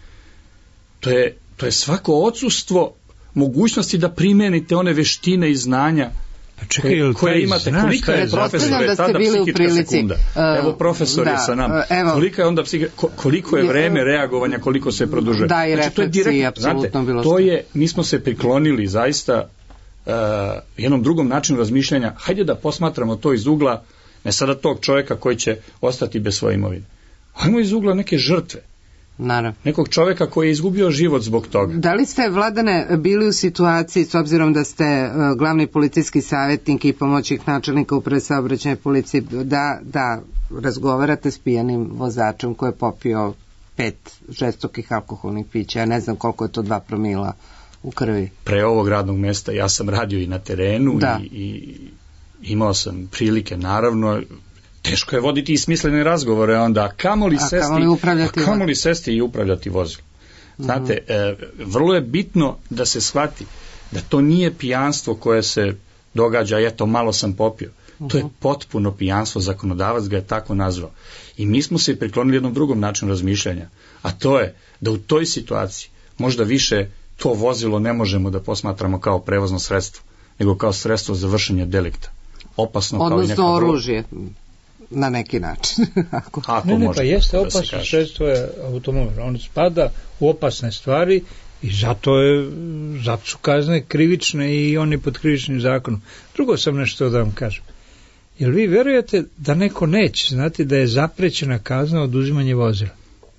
To je, to je svako odsustvo mogućnosti da primenite one veštine i znanja pa čekaj, koje, koje imate. Kolika je, profesore, tada psihička sekunda? Uh, evo, profesor je sa nama. Uh, kolika je onda psihi, koliko je vreme reagovanja, koliko se produžuje? Da, i znači, refleksija, apsolutno bilo to je, mi smo se priklonili zaista uh, jednom drugom načinu razmišljanja. Hajde da posmatramo to iz ugla ne sada tog čovjeka koji će ostati bez svoje imovine. Hajmo iz ugla neke žrtve. Naravno. Nekog čovjeka koji je izgubio život zbog toga. Da li ste, Vladane, bili u situaciji, s obzirom da ste uh, glavni policijski savjetnik i pomoćnik načelnika uprave saobraćajne policije, da, da razgovarate s pijanim vozačem koji je popio pet žestokih alkoholnih pića, ja ne znam koliko je to dva promila u krvi? Pre ovog radnog mjesta ja sam radio i na terenu da. i, i imao sam prilike, naravno, teško je voditi i smislene razgovore, onda kamoli sesti, kamoli a kamoli sesti i upravljati vozilom. Znate, mm. e, vrlo je bitno da se shvati da to nije pijanstvo koje se događa, eto, malo sam popio. Mm-hmm. To je potpuno pijanstvo, zakonodavac ga je tako nazvao. I mi smo se priklonili jednom drugom načinu razmišljanja, a to je da u toj situaciji možda više to vozilo ne možemo da posmatramo kao prevozno sredstvo, nego kao sredstvo za vršenje delikta. Opasno odnosno kao i neka oružje na neki način. Ako... Ako ne, ne, može, pa jeste opasno sredstvo je automobil. On spada u opasne stvari i zato, je, zato su kazne krivične i oni pod krivičnim zakonom. Drugo sam nešto da vam kažem. Jer vi verujete da neko neće znati da je zaprećena kazna oduzimanje vozila.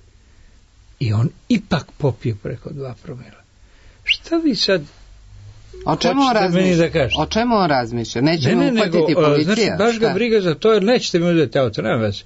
I on ipak popio preko dva promila. Šta vi sad O čemu on razmišlja? Da o čemu on razmišlja? Neće ne, mu ne, uhvatiti nego, policija? Znači, baš ga briga za to, jer nećete mi uzeti auto, nema veze.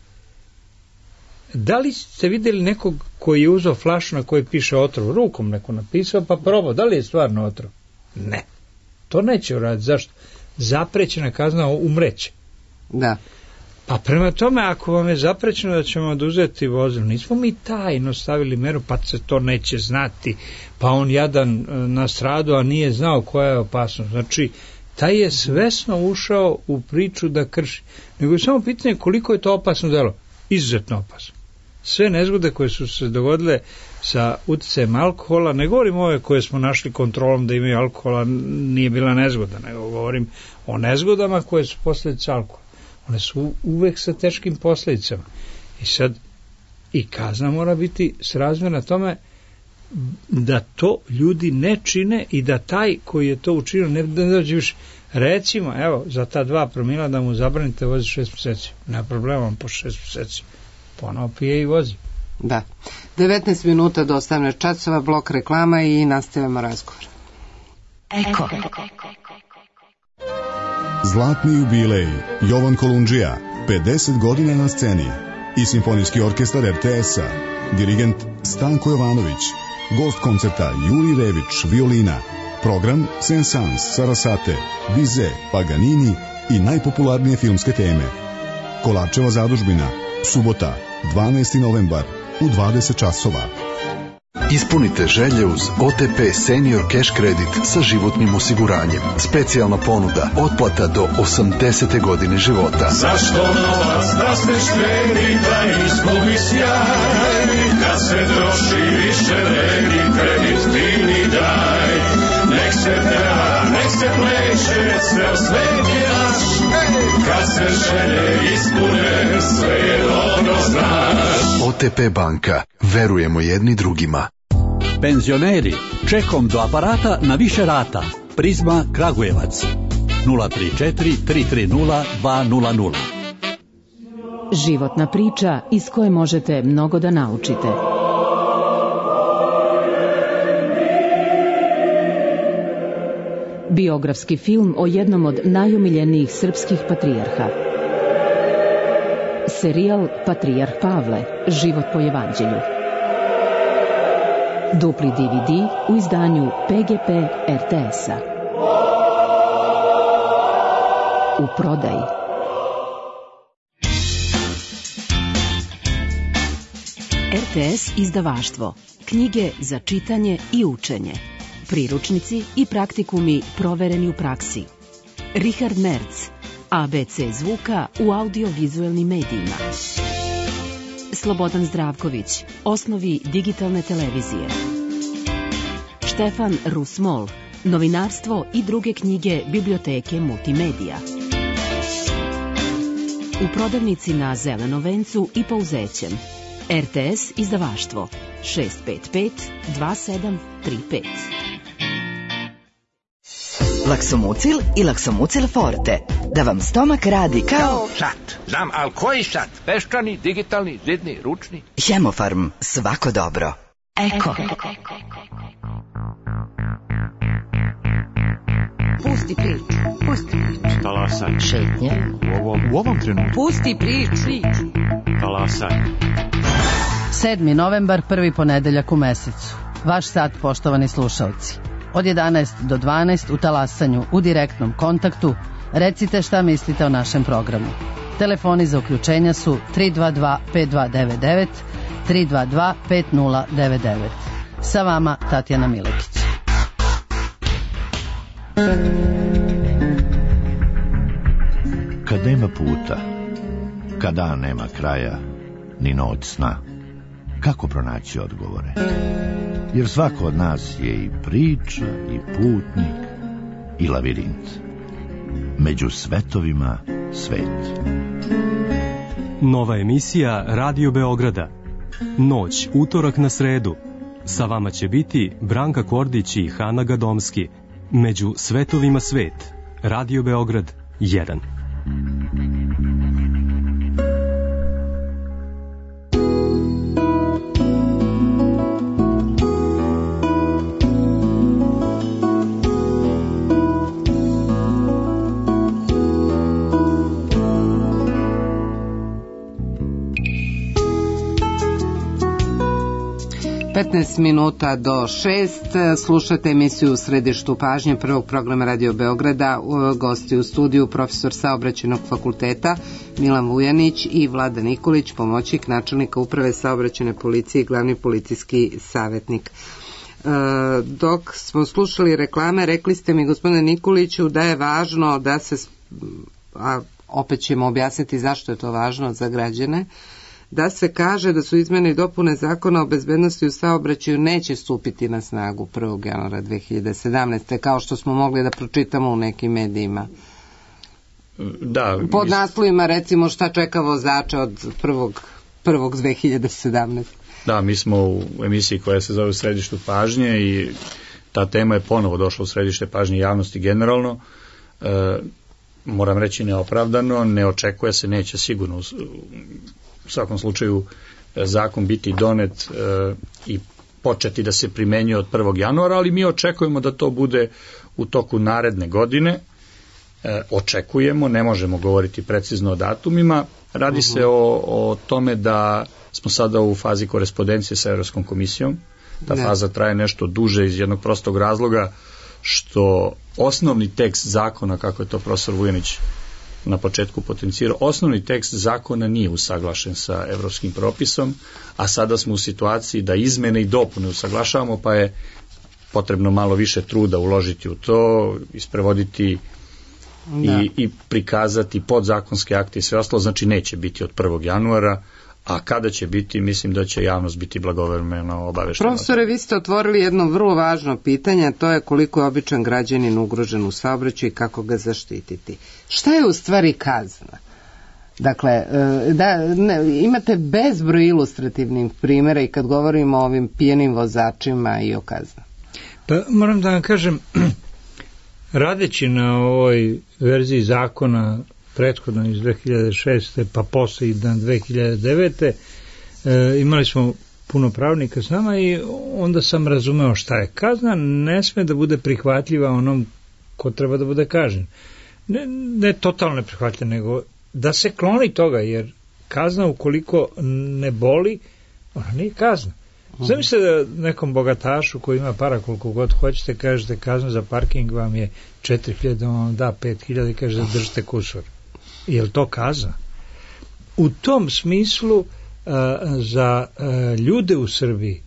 Da li ste vidjeli nekog koji je uzeo flašu na kojoj piše otrov, rukom neko napisao, pa probao, da li je stvarno otrov? Ne. To neće uraditi. Zašto? Zaprećena kazna, umreće. Da. Pa prema tome, ako vam je zaprećeno da ćemo oduzeti vozilo, nismo mi tajno stavili meru, pa se to neće znati, pa on jadan nastradu, a nije znao koja je opasnost. Znači, taj je svesno ušao u priču da krši. Nego je samo pitanje koliko je to opasno delo. Izuzetno opasno. Sve nezgode koje su se dogodile sa uticajem alkohola, ne govorim ove koje smo našli kontrolom da imaju alkohola, nije bila nezgoda, nego govorim o nezgodama koje su posljedice alkohola. One su uvek sa teškim posljedicama. I sad, i kazna mora biti srazmjerna tome da to ljudi ne čine i da taj koji je to učinio ne dođe više. Recimo, evo, za ta dva promila da mu zabranite vozi šest mjeseci. Nema problema, on po šest mjeseci ponovo pije i vozi. Da. devetnaest minuta do osamnaest časova, blok reklama i nastavljamo razgovor. Eko. Zlatni jubilej Jovan Kolundžija, pedeset godina na sceni i Simfonijski orkestar er te es-a, dirigent Stanko Jovanović, gost koncerta Juri Rević, violina, program Saint-Saëns, Sarasate, Bizet, Paganini i najpopularnije filmske teme. Kolarčeva zadužbina, subota, dvanaesti novembar, u dvadeset časova. Ispunite želje uz o te pe Senior Cash Credit sa životnim osiguranjem. Specijalna ponuda, otplata do osamdesete godine života. Zašto novac da se štedi, da izgubi sjaj? Kad se troši više vredi, kredit ti mi daj. Nek se peva, nek se pleše, ceo svet je naš. Kad se želje ispune, sve je dobro znaš. o te pe banka, verujemo jedni drugima. Penzioneri, čekom do aparata na više rata. Prizma Kragujevac. nula tri četiri tri tri nula dva nula nula. Životna priča iz koje možete mnogo da naučite. Biografski film o jednom od najomiljenijih srpskih patrijarha. Serijal Patrijarh Pavle, život po evanđelju. Dupli de ve de u izdanju pe ge pe er te es-a. U prodaji. er te es izdavaštvo. Knjige za čitanje i učenje. Priručnici i praktikumi provereni u praksi. Richard Merz, a be ce zvuka u audiovizualnim medijima. Slobodan Zdravković, osnovi digitalne televizije. Štefan Rusmol, novinarstvo i druge knjige biblioteke Multimedija. U prodavnici na Zelenom vencu i Pouzećem. er te es izdavaštvo šest pet pet dva sedam tri pet. Laksomucil i Laksomucil Forte. Da vam stomak radi kao... Šat. Znam, ali koji šat? Peščani, digitalni, zidni, ručni? Hemofarm. Svako dobro. Eko. Pusti priču. Pusti priču. Talasaj. Šetnje. U ovom, u ovom trenutku. Pusti priču. Talasaj. sedmi novembar, prvi ponedeljak u mesecu. Vaš sat, poštovani slušalci. Od jedanaest do dvanaest u talasanju, u direktnom kontaktu, recite šta mislite o našem programu. Telefoni za uključenja su tri dva dva pet dva devet devet, tri dva dva pet nula devet devet. Sa vama Tatjana Milekić. Kad nema puta, kad dan nema kraja, ni noć sna, kako pronaći odgovore? Jer svako od nas je i priča, i putnik, i lavirint. Među svetovima svet. Nova emisija Radio Beograda. Noć, utorak na sredu. Sa vama će biti Branka Kordić i Hana Gadomski. Među svetovima svet. Radio Beograd jedan. petnaest minuta do šest, slušate emisiju u središtu pažnje prvog programa Radio Beograda. Gosti u studiju profesor Saobraćajnog fakulteta Milan Vujanić i Vlada Nikolić, pomoćnik načelnika uprave saobraćajne policije i glavni policijski savjetnik. Dok smo slušali reklame, rekli ste mi, gospodine Nikoliću, da je važno da se, a opet ćemo objasniti zašto je to važno za građane, da se kaže da su izmene i dopune zakona o bezbednosti u saobraćaju neće stupiti na snagu prvog januara dve hiljade sedamnaeste. kao što smo mogli da pročitamo u nekim medijima. Da, pod naslovima recimo šta čeka vozača od prvog prvog dve hiljade sedamnaeste. Da, mi smo u emisiji koja se zove u središtu pažnje i ta tema je ponovo došla u središte pažnje javnosti generalno. E, moram reći neopravdano, ne očekuje se, neće sigurno u, u svakom slučaju zakon biti donet e, i početi da se primenjuje od prvog januara, ali mi očekujemo da to bude u toku naredne godine. E, očekujemo, ne možemo govoriti precizno o datumima. Radi uh-huh. se o, o tome da smo sada u fazi korespondencije sa Evropskom komisijom. Ta ne. faza traje nešto duže iz jednog prostog razloga što osnovni tekst zakona, kako je to profesor Vujanić na početku potencirao, osnovni tekst zakona nije usaglašen sa evropskim propisom, a sada smo u situaciji da izmene i dopune usaglašavamo, pa je potrebno malo više truda uložiti u to, isprevoditi i, i prikazati podzakonske akte i sve ostalo, znači neće biti od prvog januara, a kada će biti, mislim da će javnost biti blagovremeno obaveštena. Profesore, vi ste otvorili jedno vrlo važno pitanje, to je koliko je običan građanin ugrožen u saobraćaju i kako ga zaštititi. Šta je u stvari kazna? Dakle, da, ne, imate bezbroj ilustrativnih primjera i kad govorimo o ovim pijenim vozačima i o kaznama. Pa moram da vam kažem, radeći na ovoj verziji zakona prethodno iz dve hiljade šeste pa posle i na dve hiljade devete e, imali smo puno pravnika s nama i onda sam razumeo šta je kazna. Ne sme da bude prihvatljiva onom ko treba da bude kažnjen. Ne, ne totalno neprihvatljiva, nego da se kloni toga, jer kazna ukoliko ne boli, ona nije kazna. Zamislite da nekom bogatašu koji ima para koliko god hoćete, kažete kazna za parking vam je četiri hiljade, on vam da pet hiljada i kaže da držite kusur. Je li to kazna? U tom smislu uh, za uh, ljude u Srbiji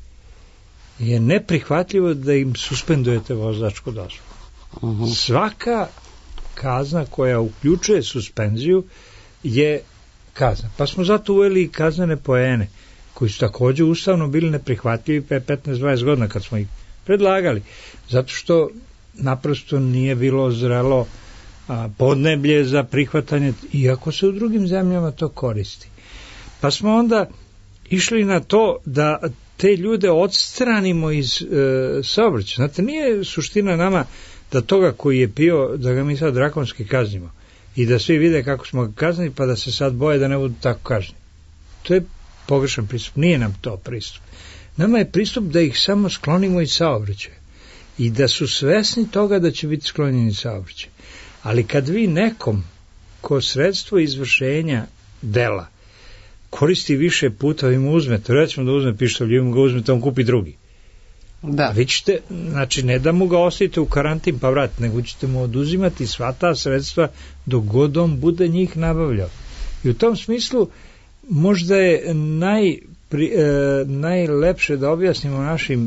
je neprihvatljivo da im suspendujete vozačku dozvolu. Uh-huh. Svaka kazna koja uključuje suspenziju je kazna. Pa smo zato uveli i kaznene poene koji su također ustavno bili neprihvatljivi pre petnaest dvadeset godina kad smo ih predlagali. Zato što naprosto nije bilo zrelo a, podneblje za prihvatanje, iako se u drugim zemljama to koristi. Pa smo onda išli na to da te ljude odstranimo iz e, saobraćaja. Znate, nije suština nama da toga koji je pio, da ga mi sad drakonski kaznimo i da svi vide kako smo ga kaznili, pa da se sad boje da ne budu tako kažnjeni. To je pogrešan pristup. Nije nam to pristup. Nama je pristup da ih samo sklonimo iz saobraćaja i da su svesni toga da će biti sklonjeni iz saobraćaja. Ali kad vi nekom ko sredstvo izvršenja dela koristi više puta, vi mu uzmete, recimo da uzme pištolj, vi mu ga uzmete, on kupi drugi. Da. A vi ćete, znači ne da mu ga ostavite u karantin pa vratite, nego ćete mu oduzimati sva ta sredstva dok god on bude njih nabavljao. I u tom smislu možda je naj, pri, e, najlepše da objasnimo našim e,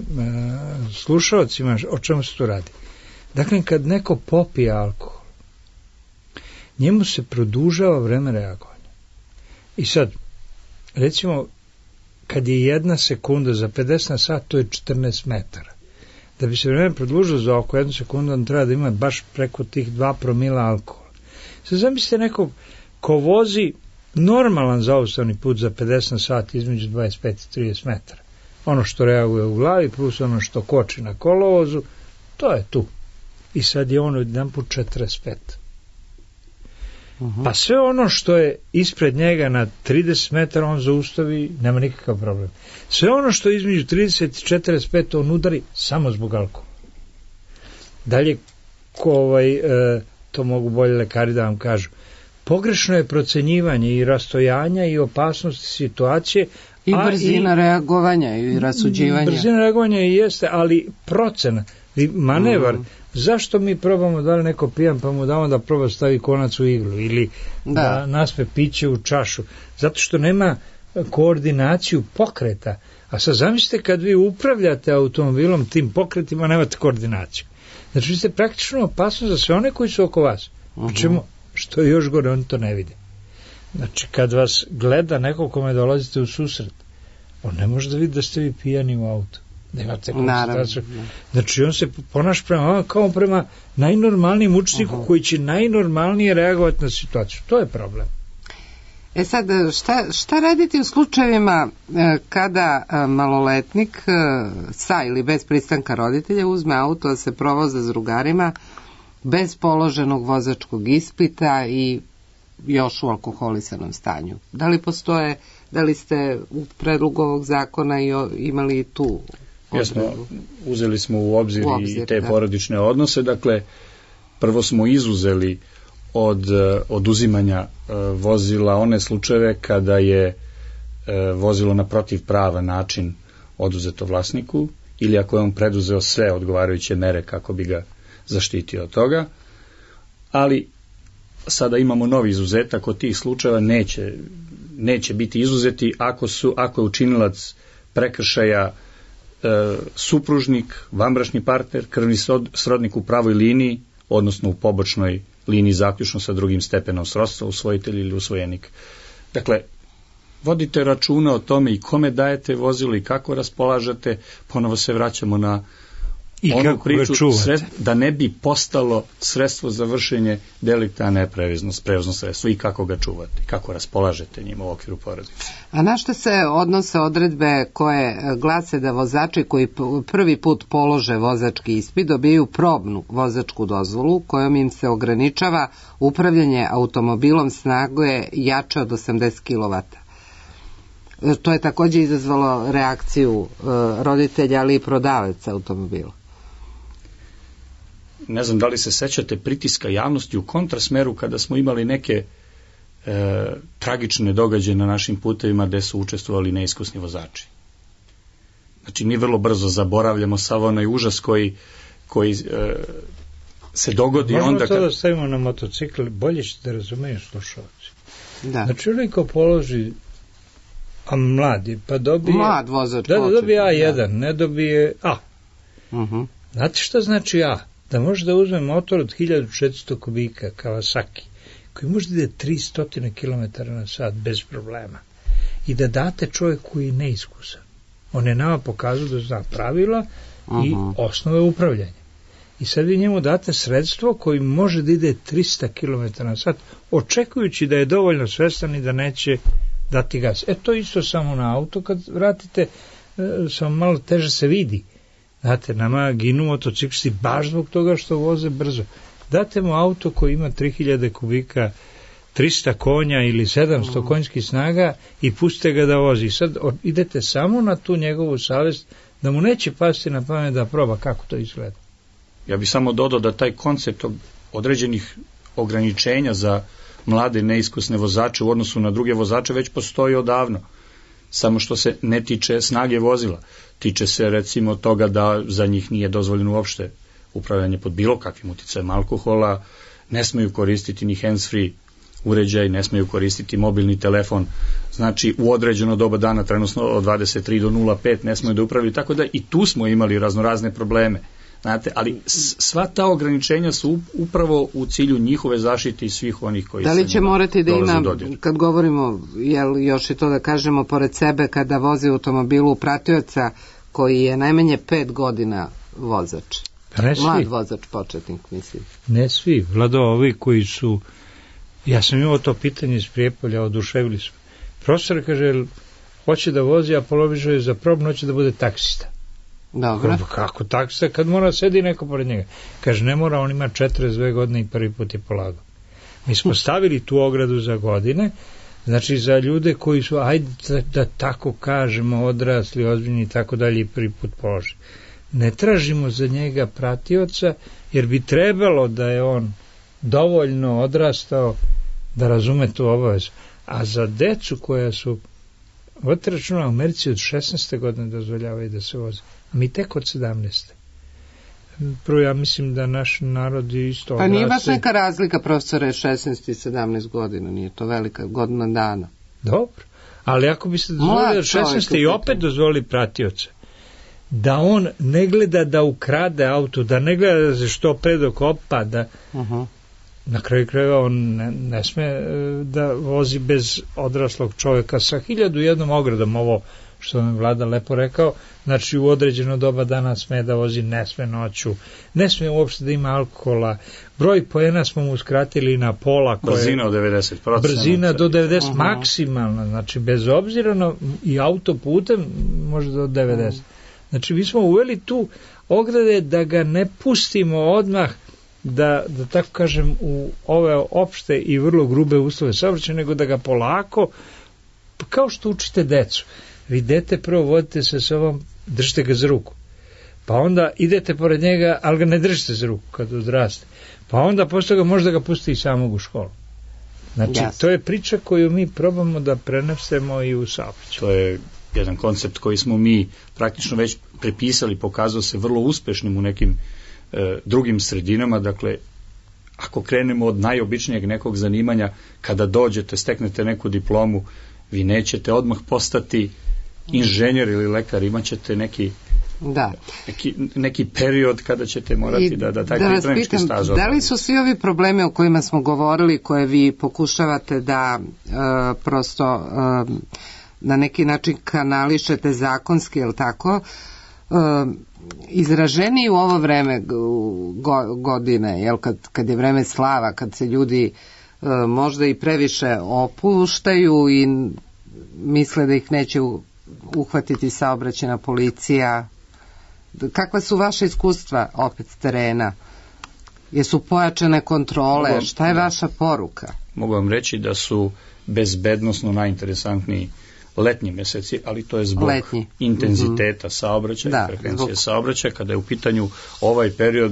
slušalcima o čemu se to radi. Dakle, kad neko popije alkohol, njemu se produžava vreme reagovanja. I sad, recimo, kad je jedna sekunda za pedeset na sat, to je četrnaest metara. Da bi se vreme produžilo za oko jednu sekundu, on treba da ima baš preko tih dva promila alkohola. Sad zamislite nekog ko vozi normalan zaustavni put za pedeset na sat između dvadeset pet i trideset metara. Ono što reaguje u glavi plus ono što koči na kolovozu, to je tu. I sad je ono jedan put četrdeset pet. Uh-huh. Pa sve ono što je ispred njega na trideset metara on zaustavi, nema nikakav problem. Sve ono što je između trideset i četrdeset pet on udari samo zbog alkohola. Dalje, ko ovaj, e, to mogu bolje lekari da vam kažu, pogrešno je procenjivanje i rastojanja i opasnosti situacije. I brzina i, reagovanja i rasuđivanja. Brzina reagovanja i jeste, ali procena i manevar. Mm. Zašto mi probamo da li neko pijan pa mu damo da proba stavi konac u iglu ili da, da naspe piće u čašu? Zato što nema koordinaciju pokreta. A sad zamislite kad vi upravljate automobilom tim pokretima, nemate koordinaciju. Znači vi ste praktično opasni za sve one koji su oko vas. Uh-huh. Pričemu, što je još gore, oni to ne vide. Znači kad vas gleda neko kome dolazite u susret, on ne može da vidi da ste vi pijani u autu. Da imate koncentraciju. Znači on se ponaša prema kao prema najnormalnijem učeniku uh-huh. koji će najnormalnije reagovati na situaciju. To je problem. E sad, šta, šta raditi u slučajevima kada maloletnik sa ili bez pristanka roditelja uzme auto da se provoza s drugarima bez položenog vozačkog ispita i još u alkoholisanom stanju? Da li postoje, da li ste u predlogu ovog zakona i o, imali tu Jesmo, uzeli smo u obzir, u obzir i te da. porodične odnose, dakle prvo smo izuzeli od oduzimanja e, vozila one slučajeve kada je e, vozilo na protivpravan način oduzeto vlasniku ili ako je on preduzeo sve odgovarajuće mere kako bi ga zaštitio od toga, ali sada imamo novi izuzetak od tih slučajeva, neće, neće biti izuzeti ako, su, ako je učinilac prekršaja e, supružnik, vanbračni partner, krvni srodnik u pravoj liniji, odnosno u pobočnoj liniji zaključno sa drugim stepenom srodstva, usvojitelj ili usvojenik. Dakle, vodite računa o tome i kome dajete vozilo i kako raspolažete, ponovo se vraćamo na I onu priču, sred, da ne bi postalo sredstvo za vršenje delikta, a ne prevozno, prevozno sredstvo i kako ga čuvate, kako raspolažete njim u okviru porodice. A na što se odnose odredbe koje glase da vozači koji prvi put polože vozački ispit dobijaju probnu vozačku dozvolu kojom im se ograničava upravljanje automobilom snage jače od osamdeset kilovata? To je također izazvalo reakciju roditelja, ali i prodavaca automobila. Ne znam da li se sećate pritiska javnosti u kontrasmeru kada smo imali neke e, tragične događaje na našim putevima gde su učestvovali neiskusni vozači. Znači mi vrlo brzo zaboravljamo sav onaj užas koji, koji e, se dogodi. Možemo onda to kad... da stavimo na motocikl, bolje ćete razumeju slušalci. Da. Znači onaj ko položi, a mladi, pa dobije... Mlad vozač. Da, da dobije A jedan, da. ne dobije A. Uh-huh. Znate šta znači A? Da može da uzme motor od hiljadu četiristo kubika Kawasaki, koji može da ide tristo kilometara na sat bez problema. I da date čovjeku koji je neiskusan. On je nama pokazao da zna pravila uh-huh. i osnove upravljanja. I sad vi njemu date sredstvo koji može da ide tristo kilometara na sat, očekujući da je dovoljno svestan i da neće dati gas. E to isto samo na auto, kad vratite, samo malo teže se vidi. Znate, nama ginu motociklisti baš zbog toga što voze brzo. Date mu auto koji ima tri hiljade kubika, trista konja ili sedamsto mm. konjskih snaga i pustite ga da vozi. Sad idete samo na tu njegovu savest da mu neće pasti na pamet da proba kako to izgleda. Ja bih samo dodao da taj koncept određenih ograničenja za mlade neiskusne vozače u odnosu na druge vozače već postoji odavno. Samo što se ne tiče snage vozila. Tiče se recimo toga da za njih nije dozvoljeno uopšte upravljanje pod bilo kakvim uticajem alkohola, ne smeju koristiti ni hands-free uređaj, ne smeju koristiti mobilni telefon, znači u određeno doba dana, trenutno od dvadeset tri do nula pet ne smeju da upravljaju, tako da i tu smo imali raznorazne probleme. Znate, ali sva ta ograničenja su upravo u cilju njihove zaštite i svih onih koji se da li će morati da ima, dodir. Kad govorimo, jel još i to da kažemo, pored sebe kada vozi u automobilu pratioca koji je najmanje pet godina vozač? Mlad vozač, početnik, mislim. Ne svi, Vlado, ovi koji su, ja sam imao to pitanje iz Prijepolja, oduševili smo. Profesor kaže, hoće da vozi, a polovižao je za probno, hoće da bude taksista. Dobro. Kako taksista, kad mora sedi neko pored njega? Kaže, ne mora, on ima četrdeset dve godine i prvi put je polagao. Mi smo stavili tu ogradu za godine, znači za ljude koji su, ajde da, da tako kažemo, odrasli, ozbiljni i tako dalje i prvi put položi. Ne tražimo za njega pratioca, jer bi trebalo da je on dovoljno odrastao da razume tu obavezu. A za decu koja su vodite računa, u Americi od šesnaeste godine dozvoljavaju da se voze, a mi tek od sedamnaeste. Prvo, ja mislim da naš narod je isto odrasli. Pa nije baš neka razlika, profesore, šesnaest i sedamnaest godina, nije to velika godina dana. Dobro, ali ako bi se dozvolili od šesnaeste i opet dozvoli pratioce, da on ne gleda da ukrade auto, da ne gleda da se što pre dok opada, uh-huh. Na kraju krajeva on ne, ne sme da vozi bez odraslog čovjeka sa hiljadu jednom ogradom, ovo što nam Vlada lepo rekao, znači u određeno doba dana sme da vozi, ne sme noću, ne sme uopšte da ima alkohola, broj poena smo mu skratili na pola. Koje, brzina od devedeset procenta. Brzina do devedeset, uh-huh. maksimalna, znači bez obzira na i autoputem može do devedeset. Uh-huh. Znači mi smo uveli tu ograde da ga ne pustimo odmah da, da tako kažem, u ove opšte i vrlo grube uslove saobraćaja, nego da ga polako, kao što učite decu. Vi dete prvo vodite sa sobom, držite ga za ruku. Pa onda idete pored njega, ali ga ne držite za ruku kad odraste. Pa onda posle toga možda ga pustite i samog u školu. Znači, yes. To je priča koju mi probamo da prenesemo i u saobraćaju. To je jedan koncept koji smo mi praktično već prepisali, pokazao se vrlo uspešnim u nekim e, drugim sredinama. Dakle, ako krenemo od najobičnijeg nekog zanimanja, kada dođete, steknete neku diplomu, vi nećete odmah postati inženjer ili lekar, imat ćete neki, da. neki, neki period kada ćete morati I da, da taj da pripremnički staž. Da li su svi ovi problemi o kojima smo govorili, koje vi pokušavate da uh, prosto uh, na neki način kanališete zakonski, je li tako, uh, izraženi u ovo vreme go, godine, jel, kad, kad je vreme slava, kad se ljudi uh, možda i previše opuštaju i misle da ih neće uhvatiti saobraćajna policija. Kakva su vaše iskustva opet s terena? Jesu pojačane kontrole? Mogu, šta je da, vaša poruka? Mogu vam reći da su bezbednosno najinteresantniji letnji meseci, ali to je zbog letnji. intenziteta mm-hmm. saobraćaja, da, frekvencije zbog... saobraćaja, kada je u pitanju ovaj period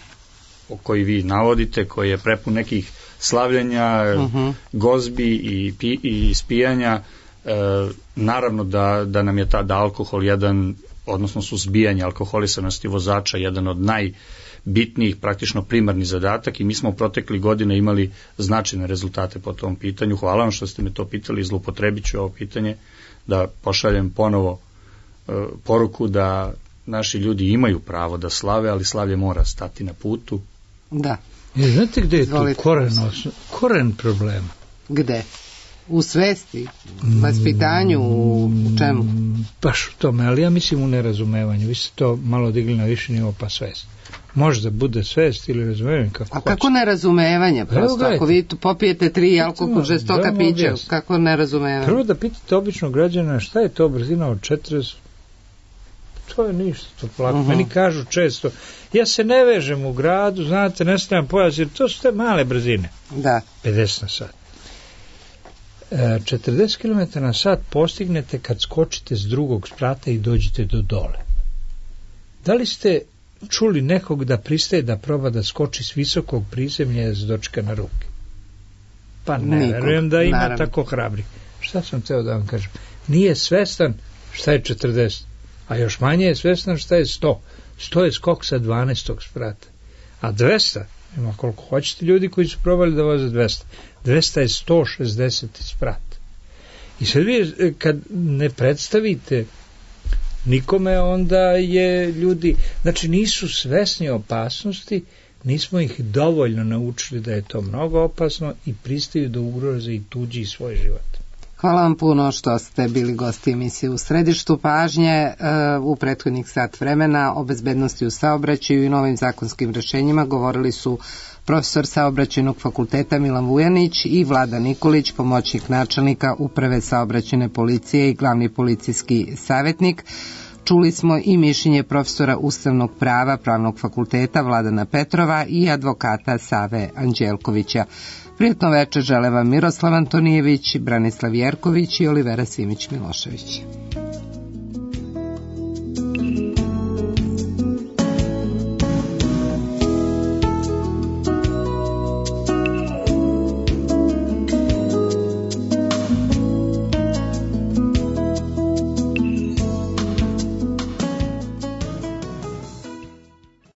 o koji vi navodite, koji je prepun nekih slavljenja, mm-hmm. gozbi i, pi, i spijanja. E, naravno da, da nam je tada alkohol jedan, odnosno suzbijanje alkoholisanosti vozača jedan od najbitnijih, praktično primarni zadatak, i mi smo protekli godine imali značajne rezultate po tom pitanju. Hvala vam što ste me to pitali, zloupotrebit ću ovo pitanje da pošaljem ponovo e, poruku da naši ljudi imaju pravo da slave, ali slavlje mora stati na putu. Da. I znate gde je tu koren, koren problema? Gde? U svesti, vaspitanju, u čemu? Baš u tome, ali ja mislim u nerazumevanju. Vi ste to malo digli na više nivo, pa svest. Možda bude svest ili razumevanje. Kako A kako hoće. Nerazumevanje? Prosto, ako vi popijete tri alkohol žestoka pića, kako nerazumevanje? Prvo da pitate običnog građana šta je to brzina od četrdeset. To je ništa, to plako. Uh-huh. Meni kažu često, ja se ne vežem u gradu, znate, ne stavim pojas, jer to su te male brzine. Da. pedeset na sat. četrdeset kilometara na sat postignete kad skočite s drugog sprata i dođete do dole. Da li ste čuli nekog da pristaje da proba da skoči s visokog prizemlja s dočka na ruke? Pa ne, Nikog, verujem da ima naravno. Tako hrabri. Šta sam teo da vam kažem? Nije svestan šta je četrdeset, a još manje je svestan šta je sto. sto je skok sa dvanaestog sprata. A dvesta, ima koliko hoćete ljudi koji su probali da voze dvesta. dvesta je sto šezdeset sprat. I sad vi kad ne predstavite nikome, onda je ljudi, znači nisu svesni opasnosti, nismo ih dovoljno naučili da je to mnogo opasno i pristaju da ugroze i tuđi i svoj život. Hvala vam puno što ste bili gosti emisije U središtu pažnje. U prethodnih sat vremena o bezbednosti u saobraćaju i novim zakonskim rešenjima govorili su profesor Saobraćajnog fakulteta Milan Vujanić i Vlada Nikolić, pomoćnik načelnika Uprave saobraćajne policije i glavni policijski savjetnik. Čuli smo i mišljenje profesora ustavnog prava Pravnog fakulteta Vladana Petrova i advokata Save Anđelkovića. Prijatno večer žele vam Miroslav Antonijević, Branislav Jerković i Olivera Simić Milošević.